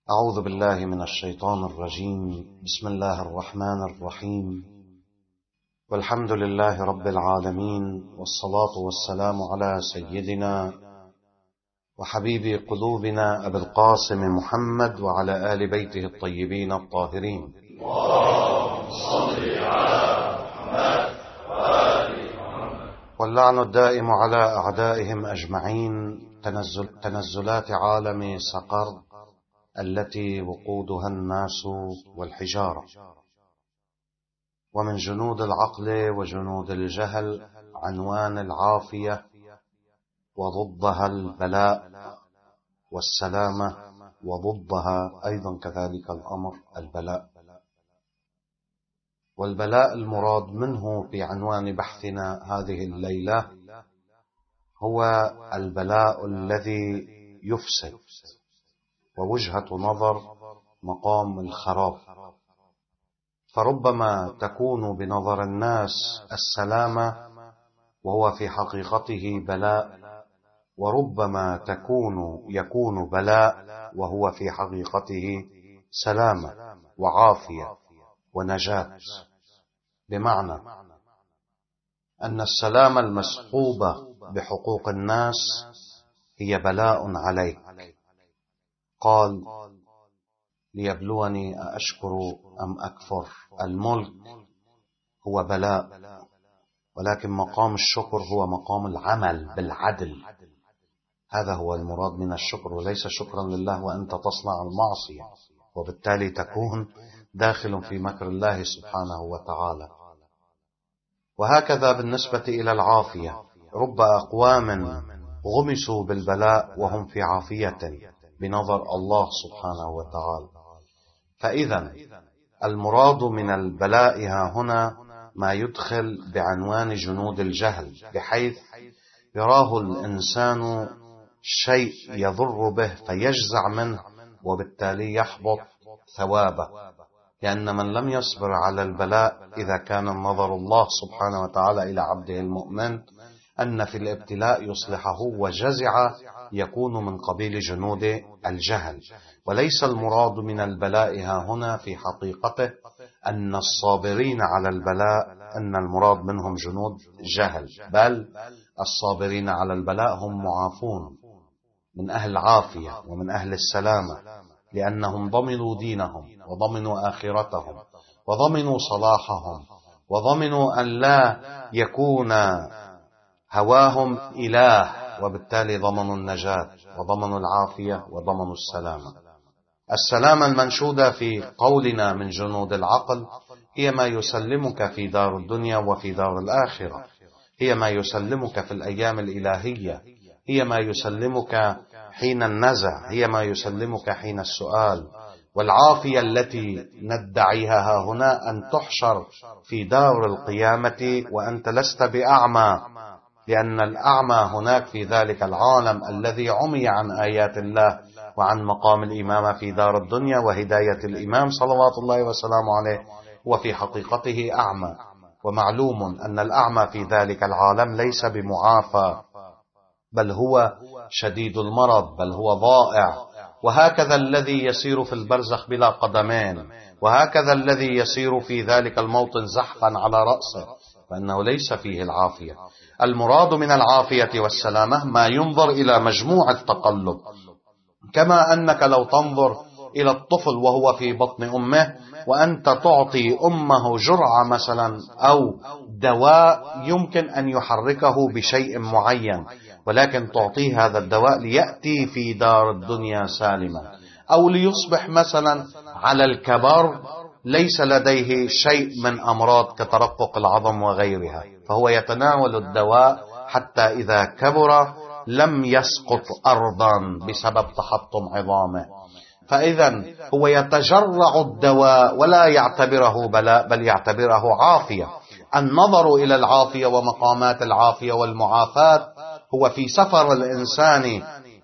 أعوذ بالله من الشيطان الرجيم. بسم الله الرحمن الرحيم، والحمد لله رب العالمين، والصلاة والسلام على سيدنا وحبيب قلوبنا أبي القاسم محمد وعلى آل بيته الطيبين الطاهرين. اللهم صل على محمد وآل محمد. واللعن الدائم على أعدائهم أجمعين. تنزلات عالم سقر التي وقودها الناس والحجارة، ومن جنود العقل وجنود الجهل عنوان العافية، وضدها البلاء والسلامة، وضدها أيضا كذلك الأمر البلاء. والبلاء المراد منه في عنوان بحثنا هذه الليلة هو البلاء الذي يفسد، ووجهة نظر مقام الخراب. فربما تكون بنظر الناس السلامة وهو في حقيقته بلاء، وربما يكون بلاء وهو في حقيقته سلامة وعافية ونجاة. بمعنى أن السلامة المصحوبة بحقوق الناس هي بلاء عليك. قال: ليبلوني أأشكر أم أكفر. الملك هو بلاء، ولكن مقام الشكر هو مقام العمل بالعدل. هذا هو المراد من الشكر، وليس شكرا لله وأنت تصنع المعصية، وبالتالي تكون داخل في مكر الله سبحانه وتعالى. وهكذا بالنسبة إلى العافية، رب أقوام غمسوا بالبلاء وهم في عافية بنظر الله سبحانه وتعالى. فإذا المراد من البلاء هنا ما يدخل بعنوان جنود الجهل، بحيث يراه الإنسان شيء يضر به فيجزع منه، وبالتالي يحبط ثوابه. لأن من لم يصبر على البلاء، إذا كان نظر الله سبحانه وتعالى إلى عبده المؤمن أن في الابتلاء يصلحه وجزع، يكون من قبيل جنود الجهل. وليس المراد من البلاء هنا في حقيقته أن الصابرين على البلاء أن المراد منهم جنود جهل، بل الصابرين على البلاء هم معافون من أهل العافية ومن أهل السلامة، لأنهم ضمنوا دينهم وضمنوا آخرتهم وضمنوا صلاحهم، وضمنوا أن لا يكون هواهم إله، وبالتالي ضمنوا النجاة وضمنوا العافية وضمنوا السلامة. السلامة المنشودة في قولنا من جنود العقل هي ما يسلمك في دار الدنيا وفي دار الآخرة، هي ما يسلمك في الأيام الإلهية، هي ما يسلمك حين النزع، هي ما يسلمك حين السؤال. والعافية التي ندعيها هنا أن تحشر في دار القيامة وأنت لست بأعمى، لأن الأعمى هناك في ذلك العالم الذي عمي عن آيات الله وعن مقام الإمامة في دار الدنيا وهداية الإمام صلوات الله وسلامه عليه، وفي حقيقته أعمى. ومعلوم أن الأعمى في ذلك العالم ليس بمعافى، بل هو شديد المرض، بل هو ضائع. وهكذا الذي يسير في البرزخ بلا قدمين، وهكذا الذي يسير في ذلك الموطن زحفا على رأسه، فإنه ليس فيه العافية. المراد من العافية والسلامة ما ينظر إلى مجموع التقلب، كما أنك لو تنظر إلى الطفل وهو في بطن أمه، وأنت تعطي أمه جرعة مثلا أو دواء يمكن أن يحركه بشيء معين، ولكن تعطيه هذا الدواء ليأتي في دار الدنيا سالما، أو ليصبح مثلا على الكبر ليس لديه شيء من أمراض كترقق العظم وغيرها، فهو يتناول الدواء حتى إذا كبر لم يسقط أرضا بسبب تحطم عظامه. فإذا هو يتجرع الدواء ولا يعتبره بلاء، بل يعتبره عافية. النظر إلى العافية ومقامات العافية والمعافاة هو في سفر الإنسان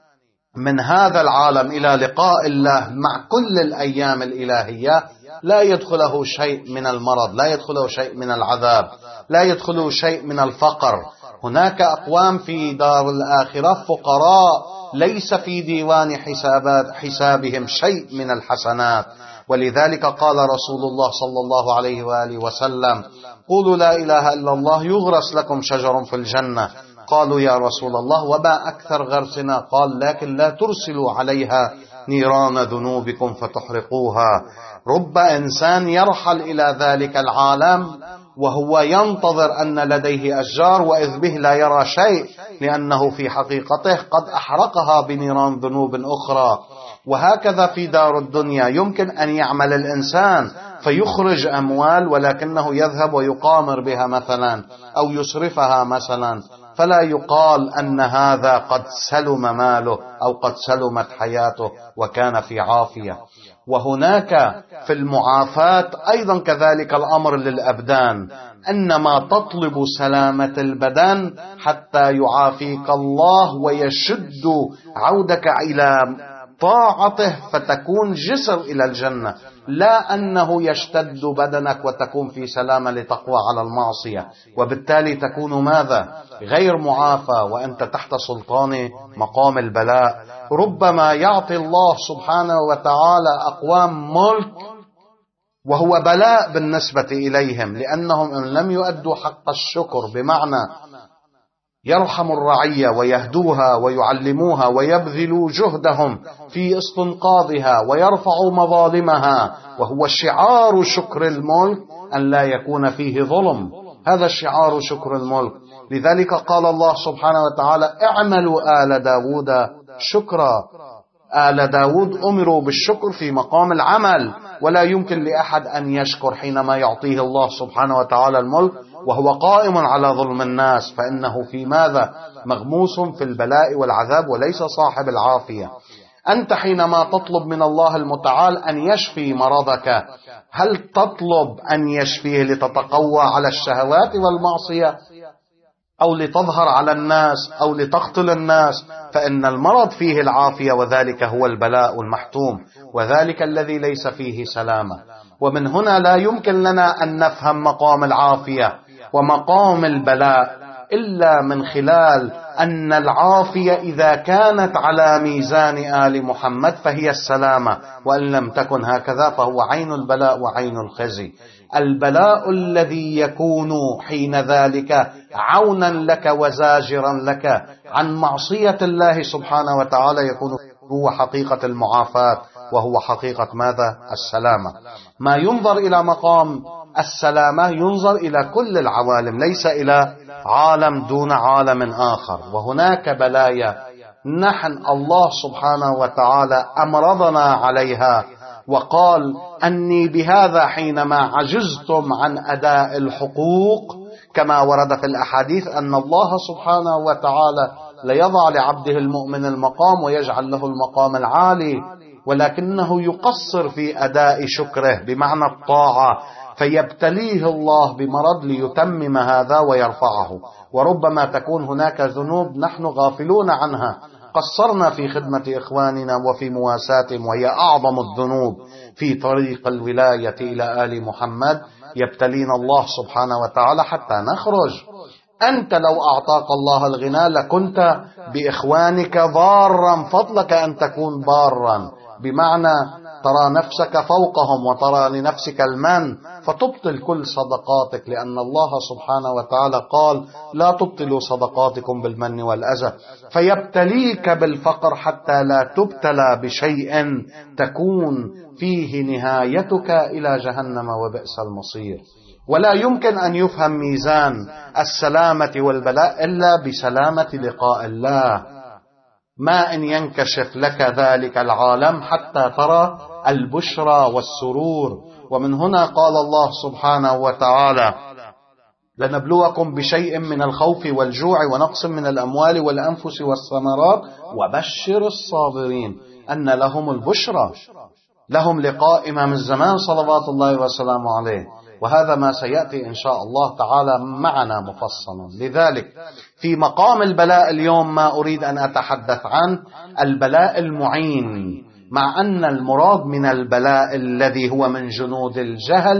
من هذا العالم إلى لقاء الله مع كل الأيام الإلهية. لا يدخله شيء من المرض، لا يدخله شيء من العذاب، لا يدخله شيء من الفقر، هناك أقوام في دار الآخرة فقراء ليس في ديوان حسابهم شيء من الحسنات، ولذلك قال رسول الله صلى الله عليه وآله وسلم: قولوا لا إله إلا الله يغرس لكم شجر في الجنة. قالوا: يا رسول الله وما أكثر غرسنا؟ قال: لكن لا ترسلوا عليها نيران ذنوبكم فتحرقوها. رب إنسان يرحل إلى ذلك العالم وهو ينتظر أن لديه أشجار، وإذ به لا يرى شيء، لأنه في حقيقته قد أحرقها بنيران ذنوب أخرى. وهكذا في دار الدنيا يمكن أن يعمل الإنسان فيخرج أموال، ولكنه يذهب ويقامر بها مثلا أو يصرفها مثلا، فلا يقال أن هذا قد سلم ماله أو قد سلمت حياته وكان في عافية. وهناك في المعافاة أيضا كذلك الأمر للأبدان، أنما تطلب سلامة البدن حتى يعافيك الله ويشد عودك إلى طاعته فتكون جسر إلى الجنة، لا أنه يشتد بدنك وتكون في سلامة لتقوى على المعصية، وبالتالي تكون ماذا؟ غير معافى وأنت تحت سلطان مقام البلاء. ربما يعطي الله سبحانه وتعالى أقوام ملك وهو بلاء بالنسبة إليهم، لأنهم إن لم يؤدوا حق الشكر، بمعنى يرحم الرعية ويهدوها ويعلموها ويبذلوا جهدهم في استنقاذها ويرفعوا مظالمها، وهو شعار شكر الملك أن لا يكون فيه ظلم. هذا شعار شكر الملك. لذلك قال الله سبحانه وتعالى: اعملوا آل داود شكرا. آل داود أمروا بالشكر في مقام العمل، ولا يمكن لأحد أن يشكر حينما يعطيه الله سبحانه وتعالى الملك وهو قائم على ظلم الناس، فإنه في ماذا؟ مغموس في البلاء والعذاب وليس صاحب العافية. أنت حينما تطلب من الله المتعال أن يشفي مرضك، هل تطلب أن يشفيه لتتقوى على الشهوات والمعصية أو لتظهر على الناس أو لتقتل الناس؟ فإن المرض فيه العافية، وذلك هو البلاء المحتوم، وذلك الذي ليس فيه سلامة. ومن هنا لا يمكن لنا أن نفهم مقام العافية ومقام البلاء إلا من خلال أن العافية إذا كانت على ميزان آل محمد فهي السلامة، وإن لم تكن هكذا فهو عين البلاء وعين الخزي. البلاء الذي يكون حين ذلك عونا لك وزاجرا لك عن معصية الله سبحانه وتعالى يكون هو حقيقة المعافاة، وهو حقيقة ماذا؟ السلامة. ما ينظر إلى مقام السلامة ينظر إلى كل العوالم، ليس إلى عالم دون عالم آخر. وهناك بلايا نحن الله سبحانه وتعالى أمرضنا عليها وقال: أني بهذا حينما عجزتم عن أداء الحقوق، كما ورد في الأحاديث أن الله سبحانه وتعالى ليضع لعبده المؤمن المقام ويجعل له المقام العالي، ولكنه يقصر في أداء شكره بمعنى الطاعة، فيبتليه الله بمرض ليتمم هذا ويرفعه. وربما تكون هناك ذنوب نحن غافلون عنها، قصرنا في خدمة إخواننا وفي مواساتهم، وهي أعظم الذنوب في طريق الولاية إلى آل محمد. يبتلينا الله سبحانه وتعالى حتى نخرج. أنت لو أعطاك الله الغنى لكنت بإخوانك ضارا، فضلك أن تكون بارا، بمعنى ترى نفسك فوقهم وترى لنفسك المن، فتبطل كل صدقاتك، لأن الله سبحانه وتعالى قال: لا تبطلوا صدقاتكم بالمن والأذى. فيبتليك بالفقر حتى لا تبتلى بشيء تكون فيه نهايتك إلى جهنم وبئس المصير. ولا يمكن أن يفهم ميزان السلامة والبلاء إلا بسلامة لقاء الله. ما إن ينكشف لك ذلك العالم حتى ترى البشرى والسرور. ومن هنا قال الله سبحانه وتعالى: لنبلوكم بشيء من الخوف والجوع ونقص من الأموال والأنفس والثمرات وبشر الصابرين أن لهم البشرى، لهم لقاء إمام الزمان صلوات الله وسلامه عليه. وهذا ما سيأتي إن شاء الله تعالى معنا مفصلا. لذلك في مقام البلاء اليوم ما أريد أن أتحدث عن البلاء المعين، مع أن المراد من البلاء الذي هو من جنود الجهل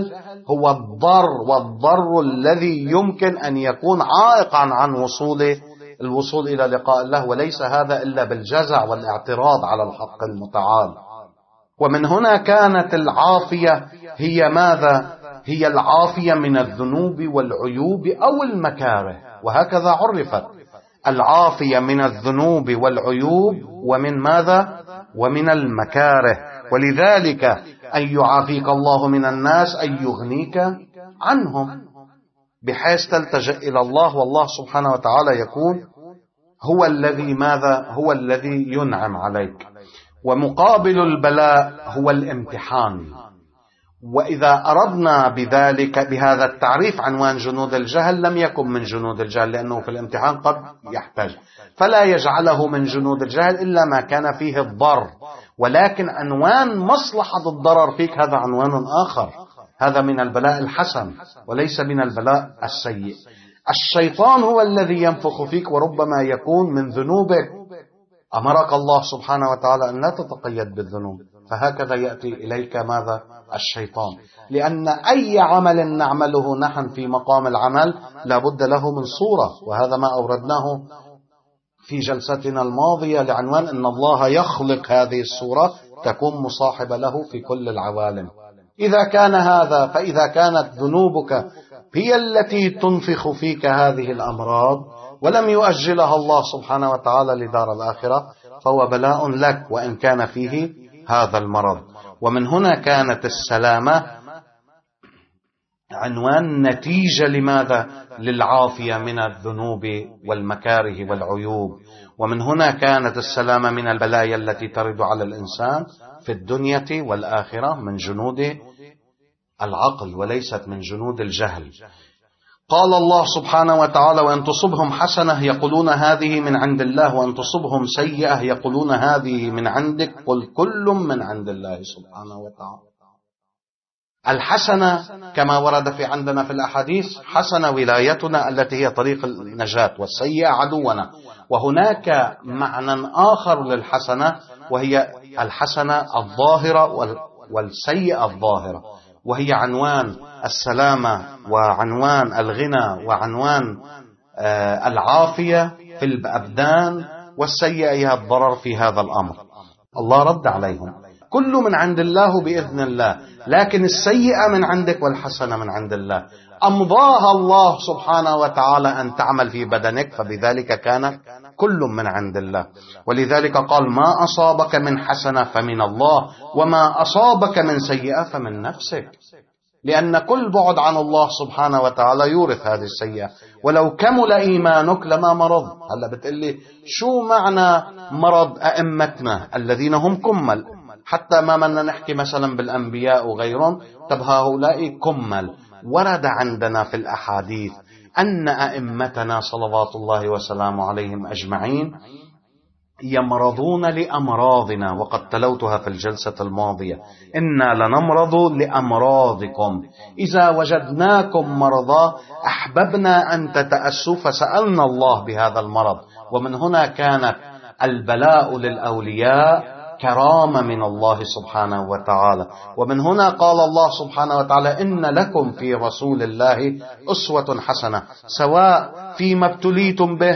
هو الضر، والضر الذي يمكن أن يكون عائقا عن الوصول إلى لقاء الله، وليس هذا إلا بالجزع والاعتراض على الحق المتعال. ومن هنا كانت العافية هي ماذا؟ هي العافية من الذنوب والعيوب أو المكاره، وهكذا عرفت العافية من الذنوب والعيوب ومن ماذا؟ ومن المكاره. ولذلك أن يعافيك الله من الناس أن يغنيك عنهم، بحيث تلتجئ إلى الله، والله سبحانه وتعالى يكون هو الذي ماذا؟ هو الذي ينعم عليك. ومقابل البلاء هو الامتحان. وإذا أردنا بذلك بهذا التعريف عنوان جنود الجهل، لم يكن من جنود الجهل، لأنه في الامتحان قد يحتاج، فلا يجعله من جنود الجهل إلا ما كان فيه الضر. ولكن عنوان مصلحة الضرر فيك هذا عنوان آخر، هذا من البلاء الحسن وليس من البلاء السيء. الشيطان هو الذي ينفخ فيك، وربما يكون من ذنوبك. أمرك الله سبحانه وتعالى أن لا تتقيد بالذنوب، فهكذا يأتي إليك ماذا؟ الشيطان. لأن أي عمل نعمله نحن في مقام العمل لابد له من صورة، وهذا ما أوردناه في جلستنا الماضية لعنوان أن الله يخلق هذه الصورة تكون مصاحبة له في كل العوالم. إذا كان هذا، فإذا كانت ذنوبك هي التي تنفخ فيك هذه الأمراض ولم يؤجلها الله سبحانه وتعالى لدار الآخرة، فهو بلاء لك وإن كان فيه هذا المرض. ومن هنا كانت السلامة عنوان نتيجة لماذا؟ للعافية من الذنوب والمكاره والعيوب. ومن هنا كانت السلامة من البلايا التي ترد على الإنسان في الدنيا والآخرة من جنود العقل وليست من جنود الجهل. قال الله سبحانه وتعالى: وأن تصبهم حسنة يقولون هذه من عند الله، وأن تصبهم سيئة يقولون هذه من عندك، قل كل من عند الله سبحانه وتعالى. الحسنة كما ورد في عندنا في الأحاديث حسنة ولايتنا التي هي طريق النجاة، والسيئة عدونا. وهناك معنى آخر للحسنة، وهي الحسنة الظاهرة والسيئة الظاهرة، وهي عنوان السلامة وعنوان الغنى وعنوان العافية في الأبدان، والسيئة هي الضرر في هذا الأمر. الله رد عليهم: كل من عند الله بإذن الله، لكن السيئة من عندك والحسنة من عند الله. أمضاها الله سبحانه وتعالى أن تعمل في بدنك، فبذلك كان كل من عند الله. ولذلك قال: ما أصابك من حسنة فمن الله، وما أصابك من سيئة فمن نفسك. لأن كل بعد عن الله سبحانه وتعالى يورث هذه السيئة. ولو كمل إيمانك لما مرض. هلا بتقلي شو معنى مرض أئمتنا الذين هم كمل؟ حتى ما منا نحكي مثلا بالأنبياء وغيرهم، طب هؤلاء كمل. ورد عندنا في الأحاديث أن أئمتنا صلوات الله وسلامه عليهم أجمعين يمرضون لأمراضنا، وقد تلوتها في الجلسة الماضية: إنا لنمرض لأمراضكم، إذا وجدناكم مرضى أحببنا أن تتأسوا فسألنا الله بهذا المرض. ومن هنا كانت البلاء للأولياء كرامة من الله سبحانه وتعالى. ومن هنا قال الله سبحانه وتعالى: إن لكم في رسول الله أسوة حسنة، سواء فيما ابتليتم به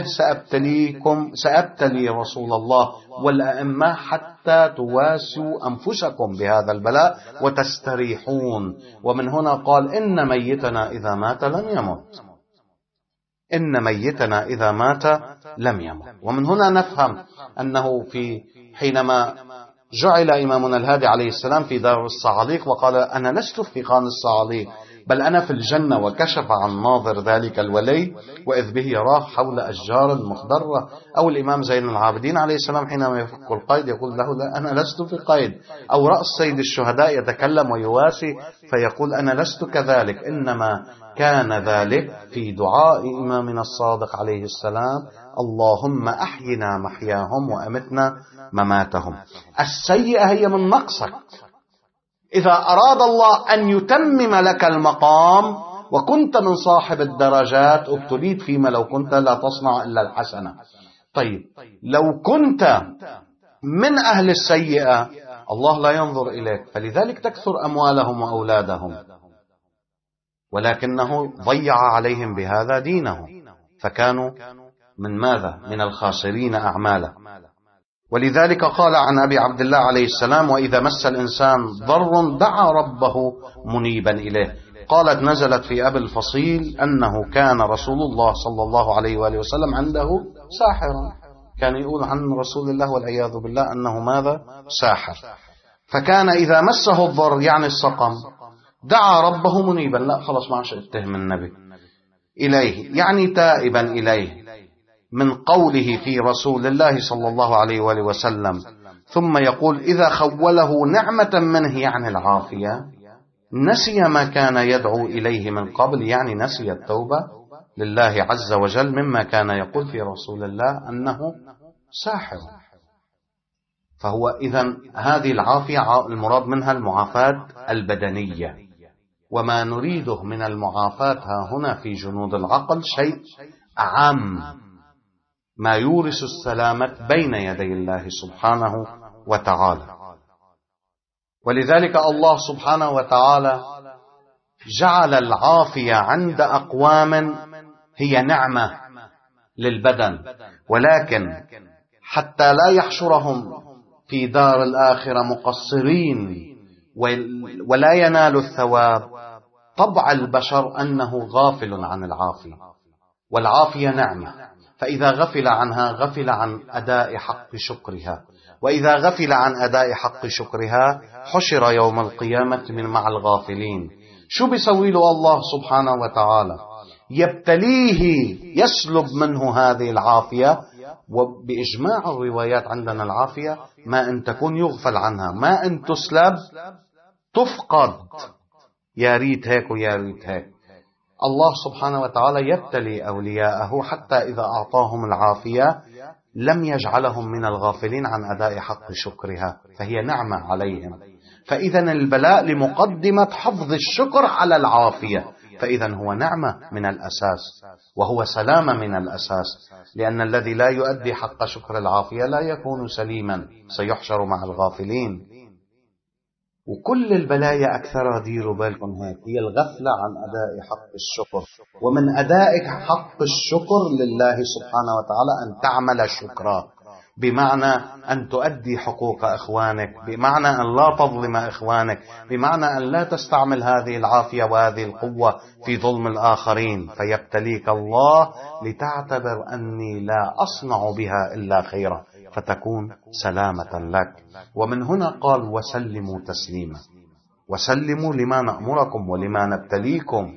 سأبتلي رسول الله والأئمة حتى تواسوا أنفسكم بهذا البلاء وتستريحون. ومن هنا قال: إن ميتنا إذا مات لم يمت، إن ميتنا إذا مات لم يمت. ومن هنا نفهم أنه حينما جعل إمامنا الهادي عليه السلام في دار الصعاليق وقال: أنا لست في خان الصعاليق بل أنا في الجنة، وكشف عن ناظر ذلك الولي وإذ به يراه حول أشجار مخضرة. أو الإمام زين العابدين عليه السلام حينما يفك القيد يقول له: لا، أنا لست في قيد. أو رأس سيد الشهداء يتكلم ويواسي فيقول: أنا لست كذلك، إنما كان ذلك في دعاء إمامنا الصادق عليه السلام: اللهم أحينا محياهم وأمتنا مماتهم. السيئة هي من نقصك. إذا أراد الله أن يتمم لك المقام وكنت من صاحب الدرجات ابتليت فيما لو كنت لا تصنع إلا الحسنة. طيب لو كنت من أهل السيئة الله لا ينظر إليك، فلذلك تكثر أموالهم وأولادهم. ولكنه ضيع عليهم بهذا دينه، فكانوا من ماذا؟ من الخاسرين أعماله. ولذلك قال عن أبي عبد الله عليه السلام: وإذا مس الإنسان ضر دعا ربه منيبا إليه. قالت: نزلت في أبي الفصيل أنه كان رسول الله صلى الله عليه وآله وسلم عنده ساحرا، كان يقول عن رسول الله والعياذ بالله أنه ماذا؟ ساحر. فكان إذا مسه الضر يعني السقم دعا ربه منيبا، لا خلص ما عادش اتهم النبي، إليه يعني تائبا إليه من قوله في رسول الله صلى الله عليه وآله وسلم. ثم يقول: إذا خوله نعمة منه يعني العافية، نسي ما كان يدعو إليه من قبل، يعني نسي التوبة لله عز وجل مما كان يقول في رسول الله أنه ساحر. فهو إذن هذه العافية المراد منها المعافاة البدنية، وما نريده من المعافاة ها هنا في جنود العقل شيء أعم، ما يورث السلامة بين يدي الله سبحانه وتعالى. ولذلك الله سبحانه وتعالى جعل العافية عند أقوام هي نعمة للبدن، ولكن حتى لا يحشرهم في دار الآخرة مقصرين ولا ينالوا الثواب، طبع البشر أنه غافل عن العافية، والعافية نعمة، فإذا غفل عنها غفل عن أداء حق شكرها، وإذا غفل عن أداء حق شكرها حشر يوم القيامة من مع الغافلين. شو بيسوي له الله سبحانه وتعالى؟ يبتليه، يسلب منه هذه العافية. وبإجماع الروايات عندنا العافية ما أن تكون يغفل عنها، ما أن تسلب تفقد، يا ريت هيك ويا ريت هيك. الله سبحانه وتعالى يبتلي أولياءه حتى إذا أعطاهم العافية لم يجعلهم من الغافلين عن أداء حق شكرها، فهي نعمة عليهم. فإذا البلاء لمقدمة حفظ الشكر على العافية، فإذا هو نعمة من الأساس، وهو سلامة من الأساس، لأن الذي لا يؤدي حق شكر العافية لا يكون سليما، سيحشر مع الغافلين. وكل البلايا أكثرها ديروا بالكم هيك هي الغفلة عن أداء حق الشكر. ومن أدائك حق الشكر لله سبحانه وتعالى أن تعمل شكرا، بمعنى أن تؤدي حقوق إخوانك، بمعنى أن لا تظلم إخوانك، بمعنى أن لا تستعمل هذه العافية وهذه القوة في ظلم الآخرين، فيبتليك الله لتعتبر أني لا أصنع بها إلا خيرا، فتكون سلامة لك. ومن هنا قال: وسلموا تسليما، وسلموا لما نأمركم ولما نبتليكم.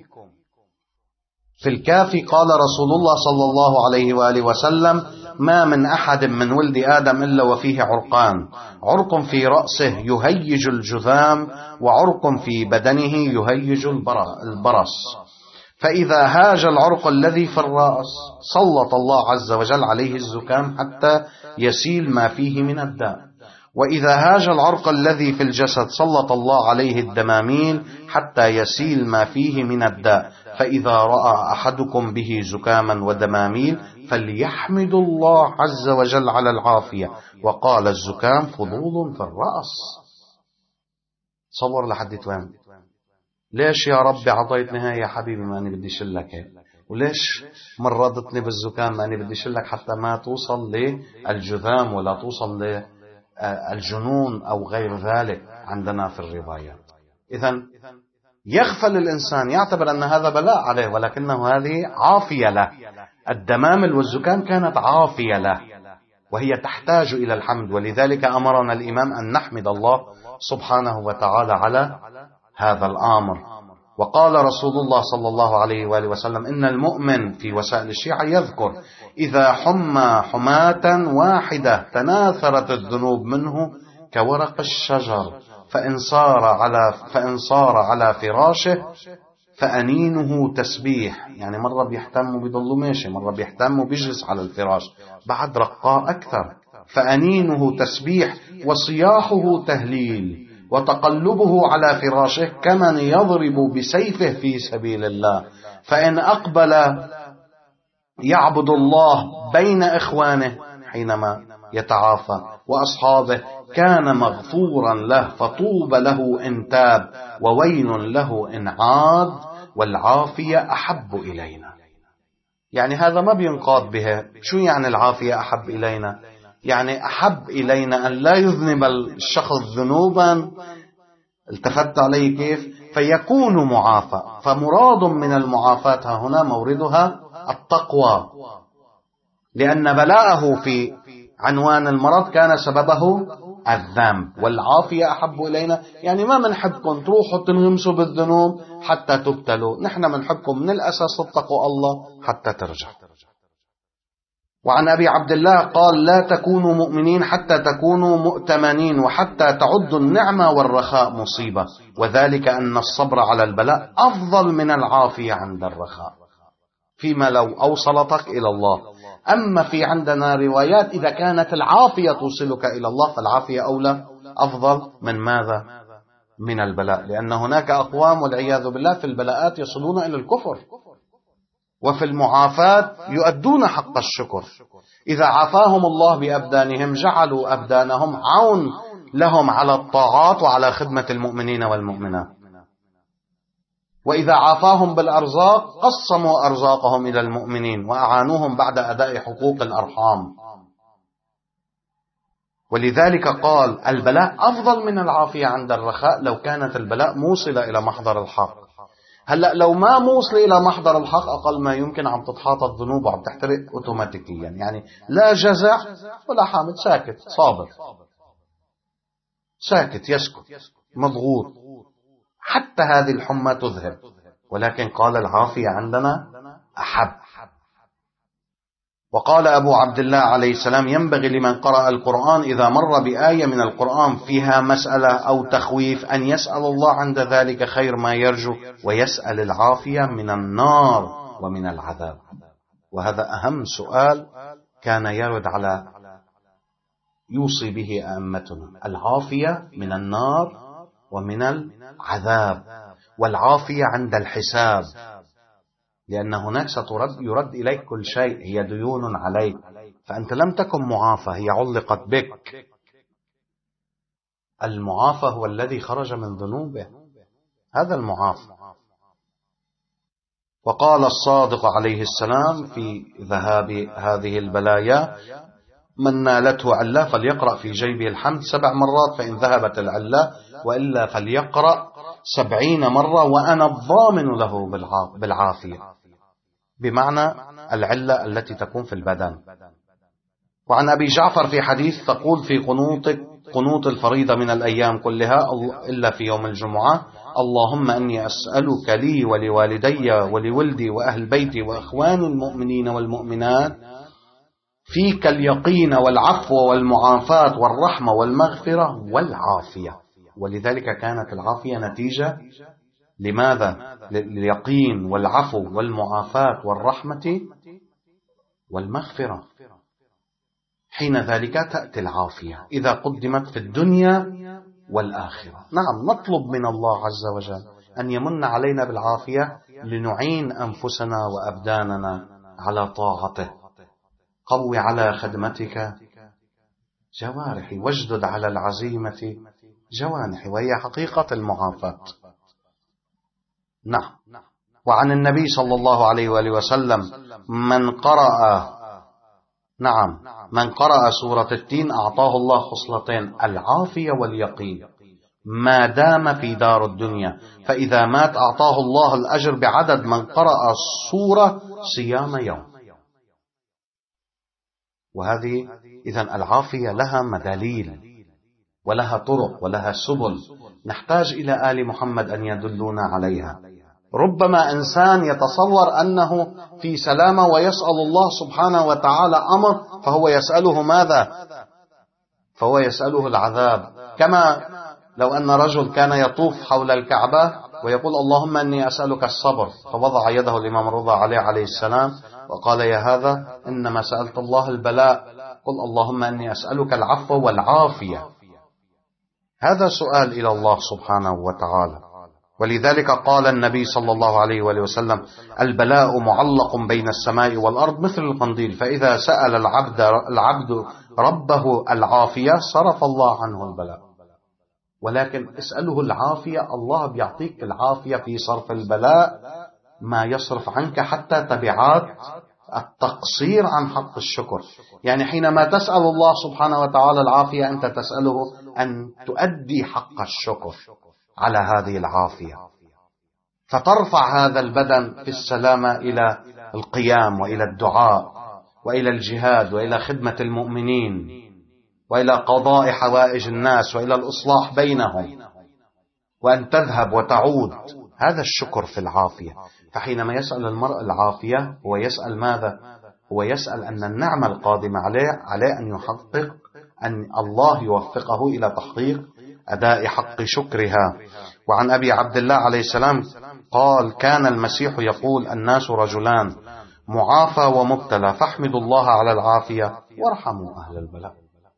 في الكافي قال رسول الله صلى الله عليه وآله وسلم: ما من أحد من ولد آدم إلا وفيه عرقان، عرق في رأسه يهيج الجذام، وعرق في بدنه يهيج البرص، فإذا هاج العرق الذي في الرأس سلط الله عز وجل عليه الزكام حتى يسيل ما فيه من الداء، وإذا هاج العرق الذي في الجسد سلط الله عليه الدماميل حتى يسيل ما فيه من الداء، فإذا رأى أحدكم به زكاما ودماميل فليحمد الله عز وجل على العافية. وقال: الزكام فضول في الرأس. صور لحد وين؟ ليش يا ربي عطيتني هاي يا حبيبي ما أنا بدي شلك هيك؟ وليش مرضتني بالزكام ما أنا بدي شلك حتى ما توصل للجذام ولا توصل للجنون أو غير ذلك عندنا في الروايات. إذن يغفل الإنسان، يعتبر أن هذا بلاء عليه، ولكنه هذه عافية له. الدمامل والزكام كانت عافية له، وهي تحتاج إلى الحمد، ولذلك أمرنا الإمام أن نحمد الله سبحانه وتعالى على هذا الأمر. وقال رسول الله صلى الله عليه وآله وسلم: إن المؤمن في وسائل الشيعة يذكر إذا حمى حماة واحدة تناثرت الذنوب منه كورق الشجر، فإن صار على فراشه فأنينه تسبيح، يعني مرة بيهتم بيضل ماشي، مرة بيهتم بيجلس على الفراش، بعد رقاء أكثر. فأنينه تسبيح وصياحه تهليل، وتقلبه على فراشه كمن يضرب بسيفه في سبيل الله، فإن أقبل يعبد الله بين إخوانه حينما يتعافى وأصحابه كان مغفورا له، فطوب له إن تاب وويل له إن عاد، والعافية أحب إلينا. يعني هذا ما بينقاد بها. شو يعني العافية أحب إلينا؟ يعني أحب إلينا أن لا يذنب الشخص ذنوبا، التفت عليه كيف؟ فيكون معافى. فمراد من المعافاة هنا موردها التقوى، لأن بلاءه في عنوان المرض كان سببه الذنب. والعافية أحب إلينا يعني ما منحبكم تروحوا تنغمسوا بالذنوب حتى تبتلوا، نحن منحبكم من الأساس تتقوا الله حتى ترجع. وعن أبي عبد الله قال: لا تكونوا مؤمنين حتى تكونوا مؤتمنين، وحتى تعدوا النعمة والرخاء مصيبة، وذلك أن الصبر على البلاء أفضل من العافية عند الرخاء، فيما لو أوصلتك إلى الله. أما في عندنا روايات إذا كانت العافية توصلك إلى الله فالعافية أولى أفضل من ماذا؟ من البلاء، لأن هناك أقوام والعياذ بالله في البلاءات يصلون إلى الكفر، وفي المعافاة يؤدون حق الشكر. إذا عافاهم الله بأبدانهم جعلوا أبدانهم عون لهم على الطاعات وعلى خدمة المؤمنين والمؤمنات. وإذا عافاهم بالأرزاق قسموا أرزاقهم إلى المؤمنين وأعانوهم بعد أداء حقوق الأرحام. ولذلك قال: البلاء أفضل من العافية عند الرخاء لو كانت البلاء موصلة إلى محضر الحق. هلأ لو ما موصل إلى محضر الحق أقل ما يمكن عم تتحاط الذنوب وعم تحترق أوتوماتيكيا، يعني لا جزع ولا حامد، ساكت صابر، ساكت يسكت مضغوط حتى هذه الحمى تذهب. ولكن قال العافية عندنا أحب. وقال أبو عبد الله عليه السلام: ينبغي لمن قرأ القرآن إذا مر بآية من القرآن فيها مسألة أو تخويف أن يسأل الله عند ذلك خير ما يرجو، ويسأل العافية من النار ومن العذاب. وهذا أهم سؤال كان يرد على يوصي به أئمتنا: العافية من النار ومن العذاب، والعافية عند الحساب، لأن هناك يرد إليك كل شيء، هي ديون عليك، فأنت لم تكن معافى، هي علقت بك. المعافى هو الذي خرج من ذنوبه، هذا المعافى. وقال الصادق عليه السلام في ذهاب هذه البلايا: من نالته علة فليقرأ في جيبه الحمد 7 مرات فإن ذهبت العلة، وإلا فليقرأ 70 مرة وأنا الضامن له بالعافية، بمعنى العلة التي تكون في البدن. وعن أبي جعفر في حديث: تقول في قنوت الفريضة من الأيام كلها إلا في يوم الجمعة: اللهم أني أسألك لي ولوالدي ولولدي وأهل بيتي وأخواني المؤمنين والمؤمنات فيك اليقين والعفو والمعافاة والرحمة والمغفرة والعافية. ولذلك كانت العافية نتيجة لماذا؟ لليقين والعفو والمعافاة والرحمة والمغفرة. حين ذلك تأتي العافية إذا قدمت في الدنيا والآخرة. نعم، نطلب من الله عز وجل أن يمن علينا بالعافية لنعين أنفسنا وأبداننا على طاعته. قوي على خدمتك جوارحي واجدد على العزيمة جوانحي، وهي حقيقة المعافاة. نعم. وعن النبي صلى الله عليه وآله وسلم: من قرأ سورة التين أعطاه الله خصلتين: العافية واليقين، ما دام في دار الدنيا، فإذا مات أعطاه الله الأجر بعدد من قرأ السورة صيام يوم. وهذه إذن العافية لها مداليل ولها طرق ولها سبل، نحتاج إلى آل محمد أن يدلونا عليها. ربما إنسان يتصور أنه في سلامة ويسأل الله سبحانه وتعالى أمر فهو يسأله ماذا؟ فهو يسأله العذاب. كما لو أن رجل كان يطوف حول الكعبة ويقول: اللهم أني أسألك الصبر، فوضع يده الإمام رضا عليه السلام وقال: يا هذا إنما سألت الله البلاء، قل اللهم أني أسألك العفو والعافية. هذا سؤال إلى الله سبحانه وتعالى. ولذلك قال النبي صلى الله عليه وآله وسلم: البلاء معلق بين السماء والأرض مثل القنديل، فإذا سأل العبد ربه العافية صرف الله عنه البلاء. ولكن اسأله العافية، الله بيعطيك العافية في صرف البلاء ما يصرف عنك حتى تبعات التقصير عن حق الشكر. يعني حينما تسأل الله سبحانه وتعالى العافية أنت تسأله أن تؤدي حق الشكر على هذه العافية، فترفع هذا البدن في السلامة إلى القيام وإلى الدعاء وإلى الجهاد وإلى خدمة المؤمنين وإلى قضاء حوائج الناس وإلى الإصلاح بينهم، وأن تذهب وتعود. هذا الشكر في العافية. فحينما يسأل المرء العافية هو يسأل ماذا؟ هو يسأل أن النعمة القادمة عليه أن يحقق، أن الله يوفقه إلى تحقيق أداء حق شكرها. وعن أبي عبد الله عليه السلام قال: كان المسيح يقول: الناس رجلان، معافى ومبتلى، فاحمدوا الله على العافية وارحموا أهل البلاء.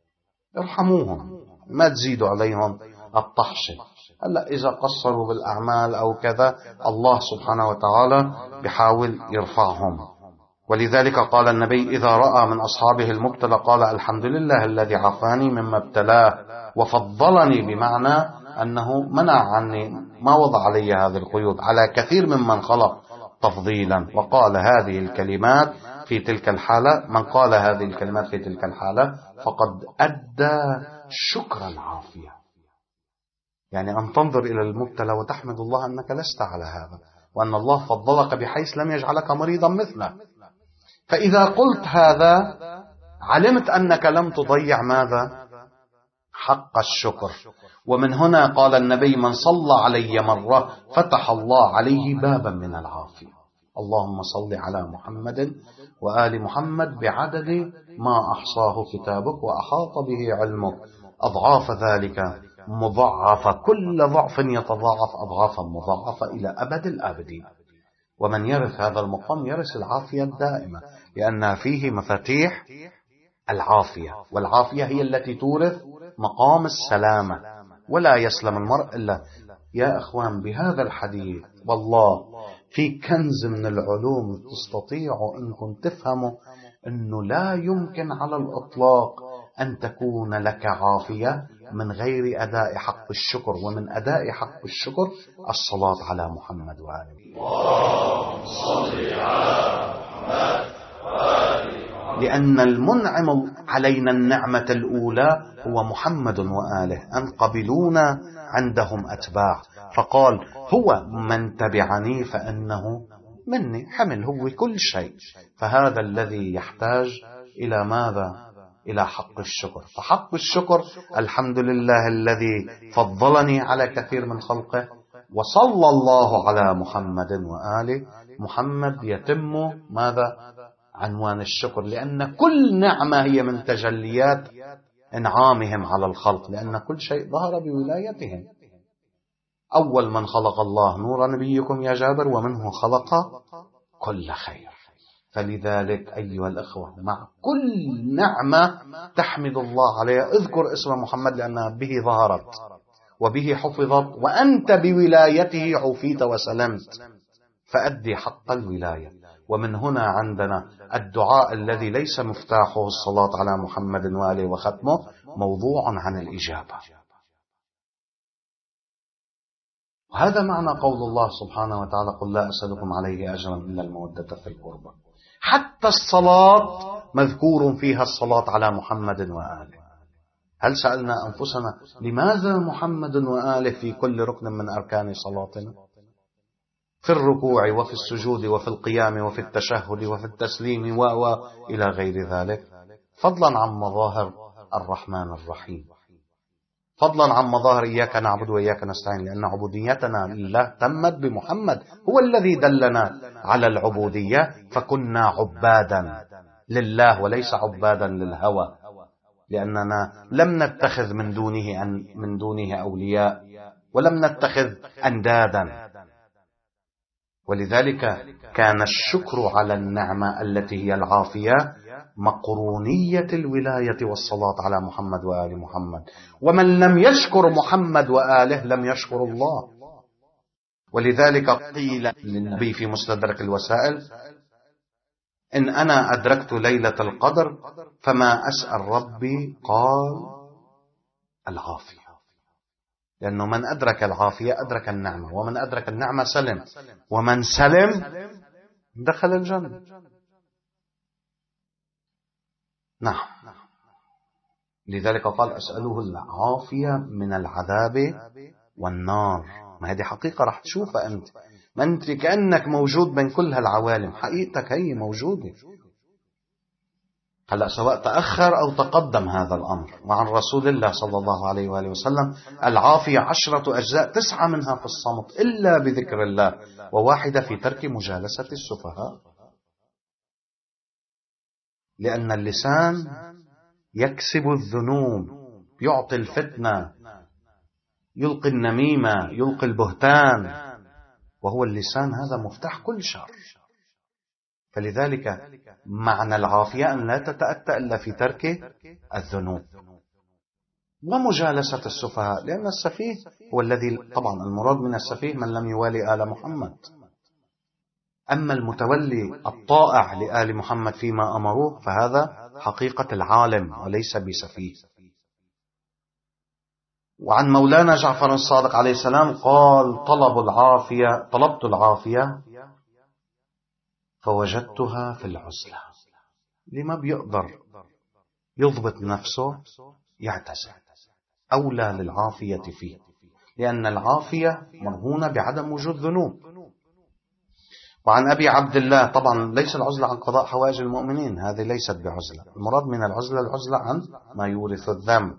ارحموهم، ما تزيدوا عليهم الطحشة. هلا إذا قصروا بالأعمال أو كذا الله سبحانه وتعالى بحاول يرفعهم. ولذلك قال النبي: إذا رأى من أصحابه المبتلى قال: الحمد لله الذي عافاني مما ابتلاه وفضلني، بمعنى أنه منع عني، ما وضع علي هذه القيود، على كثير ممن خلق تفضيلا. وقال هذه الكلمات في تلك الحالة، من قال هذه الكلمات في تلك الحالة فقد أدى شكر العافية. يعني أن تنظر إلى المبتلى وتحمد الله أنك لست على هذا، وأن الله فضلك بحيث لم يجعلك مريضا مثله. فإذا قلت هذا علمت أنك لم تضيع ماذا؟ حق الشكر. ومن هنا قال النبي: من صلى علي مرة فتح الله عليه بابا من العافية. اللهم صل على محمد وآل محمد بعدد ما أحصاه كتابك وأحاط به علمك، أضعاف ذلك مضاعفة، كل ضعف يتضاعف أضعافا مضاعفة إلى أبد الآبدين. ومن يرث هذا المقام يرث العافية الدائمة، لأن فيه مفاتيح العافية، والعافية هي التي تورث مقام السلامة. ولا يسلم المرء إلا، يا أخوان بهذا الحديث والله في كنز من العلوم تستطيعوا أنكم تفهموا أنه لا يمكن على الإطلاق أن تكون لك عافية من غير أداء حق الشكر. ومن أداء حق الشكر الصلاة على محمد وآله. اللهم صل على محمد وآل محمد. لأن المنعم علينا النعمة الأولى هو محمد وآله، أن قبلونا عندهم أتباع، فقال: هو من تبعني فإنه مني، حمل هو كل شيء. فهذا الذي يحتاج إلى ماذا؟ إلى حق الشكر. فحق الشكر: الحمد لله الذي فضلني على كثير من خلقه، وصلى الله على محمد وآله محمد. يتم ماذا؟ عنوان الشكر، لأن كل نعمة هي من تجليات إنعامهم على الخلق، لأن كل شيء ظهر بولايتهم. أول من خلق الله نور نبيكم يا جابر، ومنه خلق كل خير. فلذلك أيها الأخوة، مع كل نعمة تحمد الله عليها اذكر اسم محمد، لأنها به ظهرت وبه حفظت، وأنت بولايته عفيت وسلمت، فأدي حق الولاية. ومن هنا عندنا الدعاء الذي ليس مفتاحه الصلاة على محمد وآله وختمه موضوع عن الإجابة. وهذا معنى قول الله سبحانه وتعالى: قل لا أسألكم عليه أجرا إلا المودة في القربى. حتى الصلاة مذكور فيها الصلاة على محمد وآله. هل سألنا أنفسنا لماذا محمد وآله في كل ركن من أركان صلاتنا؟ في الركوع وفي السجود وفي القيام وفي التشهد وفي التسليم وإلى غير ذلك، فضلا عن مظاهر الرحمن الرحيم، فضلا عن مظاهر إياك نعبد وإياك نستعين، لأن عبوديتنا لله تمت بمحمد، هو الذي دلنا على العبودية، فكنا عبادا لله وليس عبادا للهوى، لأننا لم نتخذ من دونه أولياء، ولم نتخذ أندادا. ولذلك كان الشكر على النعمة التي هي العافية مقرونية الولاية والصلاة على محمد وآل محمد. ومن لم يشكر محمد وآله لم يشكر الله. ولذلك قيل للنبي في مستدرك الوسائل: إن أنا أدركت ليلة القدر فما أسأل ربي، قال: العافية. لأنه من أدرك العافية أدرك النعمة، ومن أدرك النعمة سلم، ومن سلم دخل الجنة. نعم، لذلك قال أسأله العافية من العذاب والنار. ما هذه حقيقة رح تشوفها أنت، ما أنت كأنك موجود بين كل هالعوالم، حقيقتك هي موجودة. هلأ سواء تأخر أو تقدم هذا الأمر. وعن رسول الله صلى الله عليه وآله وسلم العافية 10 أجزاء، 9 منها في الصمت إلا بذكر الله، وواحدة في ترك مجالسة السفهاء. لأن اللسان يكسب الذنوب، يعطي الفتنة، يلقي النميمة، يلقي البهتان، وهو اللسان هذا مفتاح كل شر. فلذلك معنى العافية أن لا تتأتى إلا في ترك الذنوب ومجالسة السفهاء. لأن السفيه هو الذي، طبعا المراد من السفيه من لم يوالي آل محمد. أما المتولي الطائع لآل محمد فيما أمروه فهذا حقيقة العالم وليس بسفيه. وعن مولانا جعفر الصادق عليه السلام قال طلبت العافية فوجدتها في العزلة. لما بيقدر يضبط نفسه يعتزل، أولى للعافية فيه، لأن العافية مرهونة بعدم وجود ذنوب. وعن أبي عبد الله، طبعا ليس العزلة عن قضاء حوائج المؤمنين، هذه ليست بعزلة، المراد من العزلة عن ما يورث الذنب.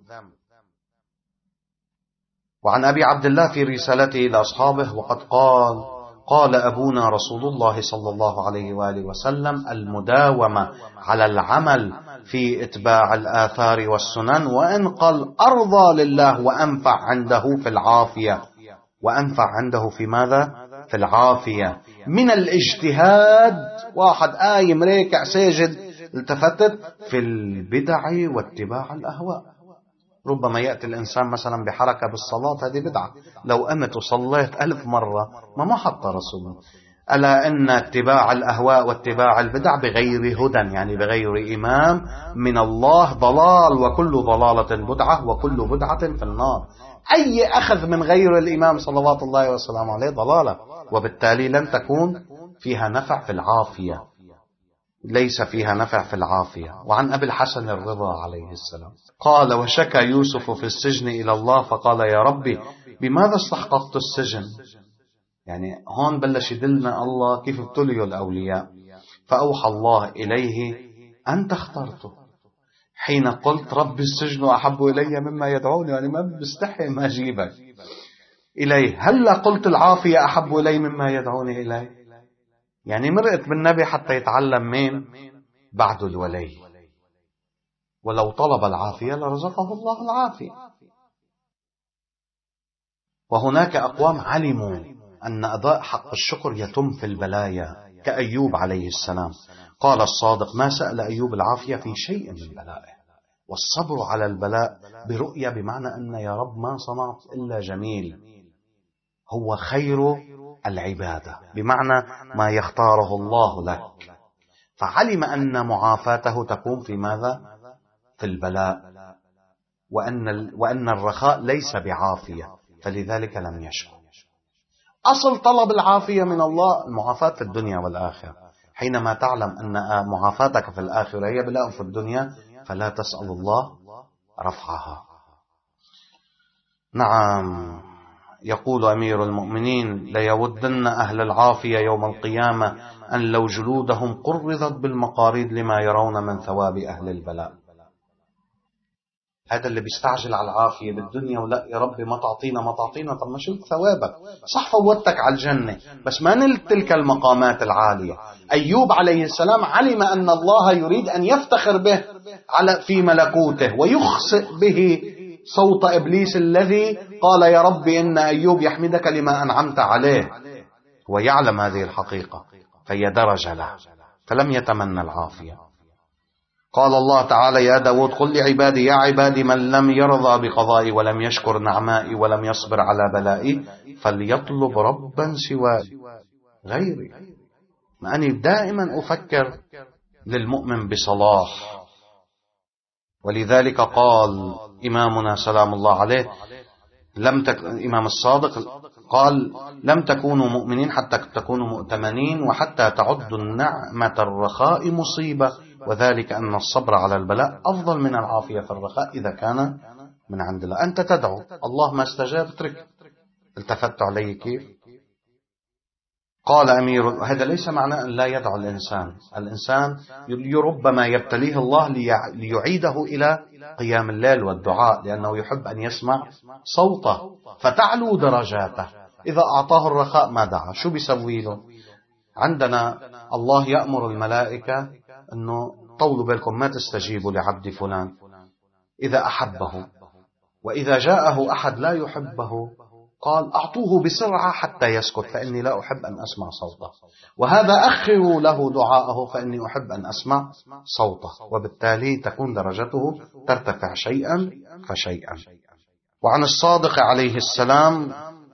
وعن أبي عبد الله في رسالته إلى أصحابه وقد قال أبونا رسول الله صلى الله عليه وآله وسلم المداومة على العمل في إتباع الآثار والسنن، وإن قال أرضى لله وأنفع عنده في العافية. وأنفع عنده في ماذا؟ في العافية من الاجتهاد. واحد قايم راكع ساجد التفتت في البدع واتباع الأهواء. ربما يأتي الإنسان مثلا بحركة بالصلاة، هذه بدعة، لو قمت وصليت 1000 مرة ما حط رسول. ألا إن اتباع الأهواء واتباع البدع بغير هدى، يعني بغير إمام من الله، ضلال، وكل ضلالة بدعة، وكل بدعة في النار. أي أخذ من غير الإمام صلوات الله وسلامه عليه ضلالة، وبالتالي لن تكون فيها نفع في العافية، ليس فيها نفع في العافية. وعن أبي الحسن الرضا عليه السلام قال وشكى يوسف في السجن إلى الله فقال يا ربي بماذا استحققت السجن؟ يعني هون بلش يدلنا الله كيف ابتليوا الأولياء. فأوحى الله إليه أنت اخترته حين قلت رب السجن أحب إلي مما يدعوني، يعني ما بستحي ما أجيبك إليه. هل قلت العافية أحب إلي مما يدعوني إليه؟ يعني مرقت بالنبي حتى يتعلم مين بعد الولي. ولو طلب العافية لرزقه الله العافية. وهناك أقوام علموا أن أداء حق الشكر يتم في البلايا كأيوب عليه السلام. قال الصادق ما سأل أيوب العافية في شيء من بلائه، والصبر على البلاء برؤية، بمعنى أن يا رب ما صنعت إلا جميل، هو خير العبادة، بمعنى ما يختاره الله لك. فعلم أن معافاته تكون في ماذا؟ في البلاء، وأن الرخاء ليس بعافية، فلذلك لم يشكر. أصل طلب العافية من الله المعافاة في الدنيا والآخرة. حينما تعلم أن معافاتك في الآخرة هي بلاء في الدنيا فلا تسأل الله رفعها. نعم، يقول أمير المؤمنين ليودن أهل العافية يوم القيامة أن لو جلودهم قرضت بالمقاريض لما يرون من ثواب أهل البلاء. هذا اللي بيستعجل على العافية بالدنيا، ولا يا رب ما تعطينا، طب ما شلت ثوابك، صح فوتك على الجنة بس ما نلت تلك المقامات العالية. أيوب عليه السلام علم أن الله يريد أن يفتخر به في ملكوته ويخسئ به صوت إبليس الذي قال يا رب إن أيوب يحمدك لما أنعمت عليه، ويعلم هذه الحقيقة فهي درجة له، فلم يتمنى العافية. قال الله تعالى يا داود قل لعبادي يا عبادي من لم يرضى بقضائي ولم يشكر نعمائي ولم يصبر على بلائي فليطلب ربا سواي غيري. أني دائما أفكر للمؤمن بصلاح. ولذلك قال إمامنا سلام الله عليه الإمام الصادق قال لم تكونوا مؤمنين حتى تكونوا مؤتمنين، وحتى تعدوا النعمة الرخاء مصيبة، وذلك أن الصبر على البلاء أفضل من العافية في الرخاء إذا كان من عند الله. أنت تدعو الله ما استجاب اترك. التفت عليه كيف؟ قال أمير، هذا ليس معناه أن لا يدعو الإنسان ربما يبتليه الله ليعيده إلى قيام الليل والدعاء، لأنه يحب أن يسمع صوته فتعلو درجاته. إذا أعطاه الرخاء ما دعا، شو بيسوي له؟ عندنا الله يأمر الملائكة أنه طولوا بالكم ما تستجيبوا لعبد فلان إذا أحبه، وإذا جاءه أحد لا يحبه قال أعطوه بسرعة حتى يسكت فإني لا أحب أن أسمع صوته، وهذا أخروا له دعاءه فإني أحب أن أسمع صوته، وبالتالي تكون درجته ترتفع شيئا فشيئا. وعن الصادق عليه السلام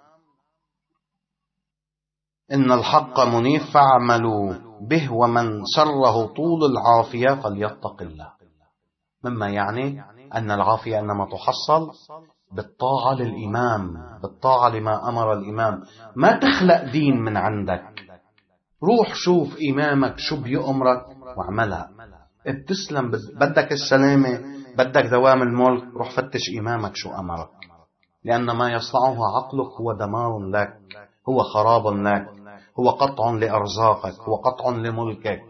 إن الحق منيف فاعملوا به، ومن سره طول العافية فليتق الله. مما يعني أن العافية إنما تحصل بالطاعة للإمام، بالطاعة لما أمر الإمام. ما تخلق دين من عندك، روح شوف إمامك شو بيأمرك واعملها. بتسلم، بدك السلامة، بدك دوام الملك، روح فتش إمامك شو أمرك، لأن ما يصنعه عقلك هو دمار لك، هو خراب لك، هو قطع لأرزاقك، هو قطع لملكك.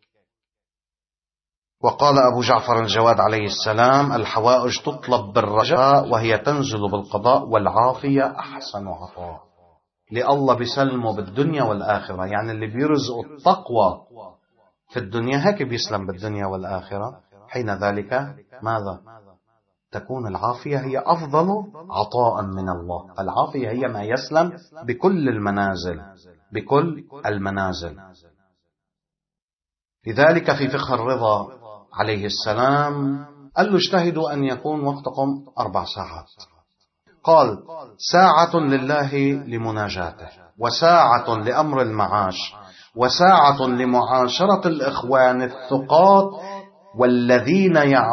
وقال أبو جعفر الجواد عليه السلام الحوائج تطلب بالرجاء وهي تنزل بالقضاء، والعافية أحسن عطاء. لله بيسلمه بالدنيا والآخرة، يعني اللي بيرزق التقوى في الدنيا هيك بيسلم بالدنيا والآخرة. حين ذلك ماذا؟ تكون العافية هي أفضل عطاء من الله. العافية هي ما يسلم بكل المنازل، بكل المنازل. لذلك في فقه الرضا عليه السلام قال له اجتهدوا أن يكون وقتكم 4 ساعات. قال ساعة لله لمناجاته، وساعة لأمر المعاش، وساعة لمعاشرة الإخوان الثقات والذين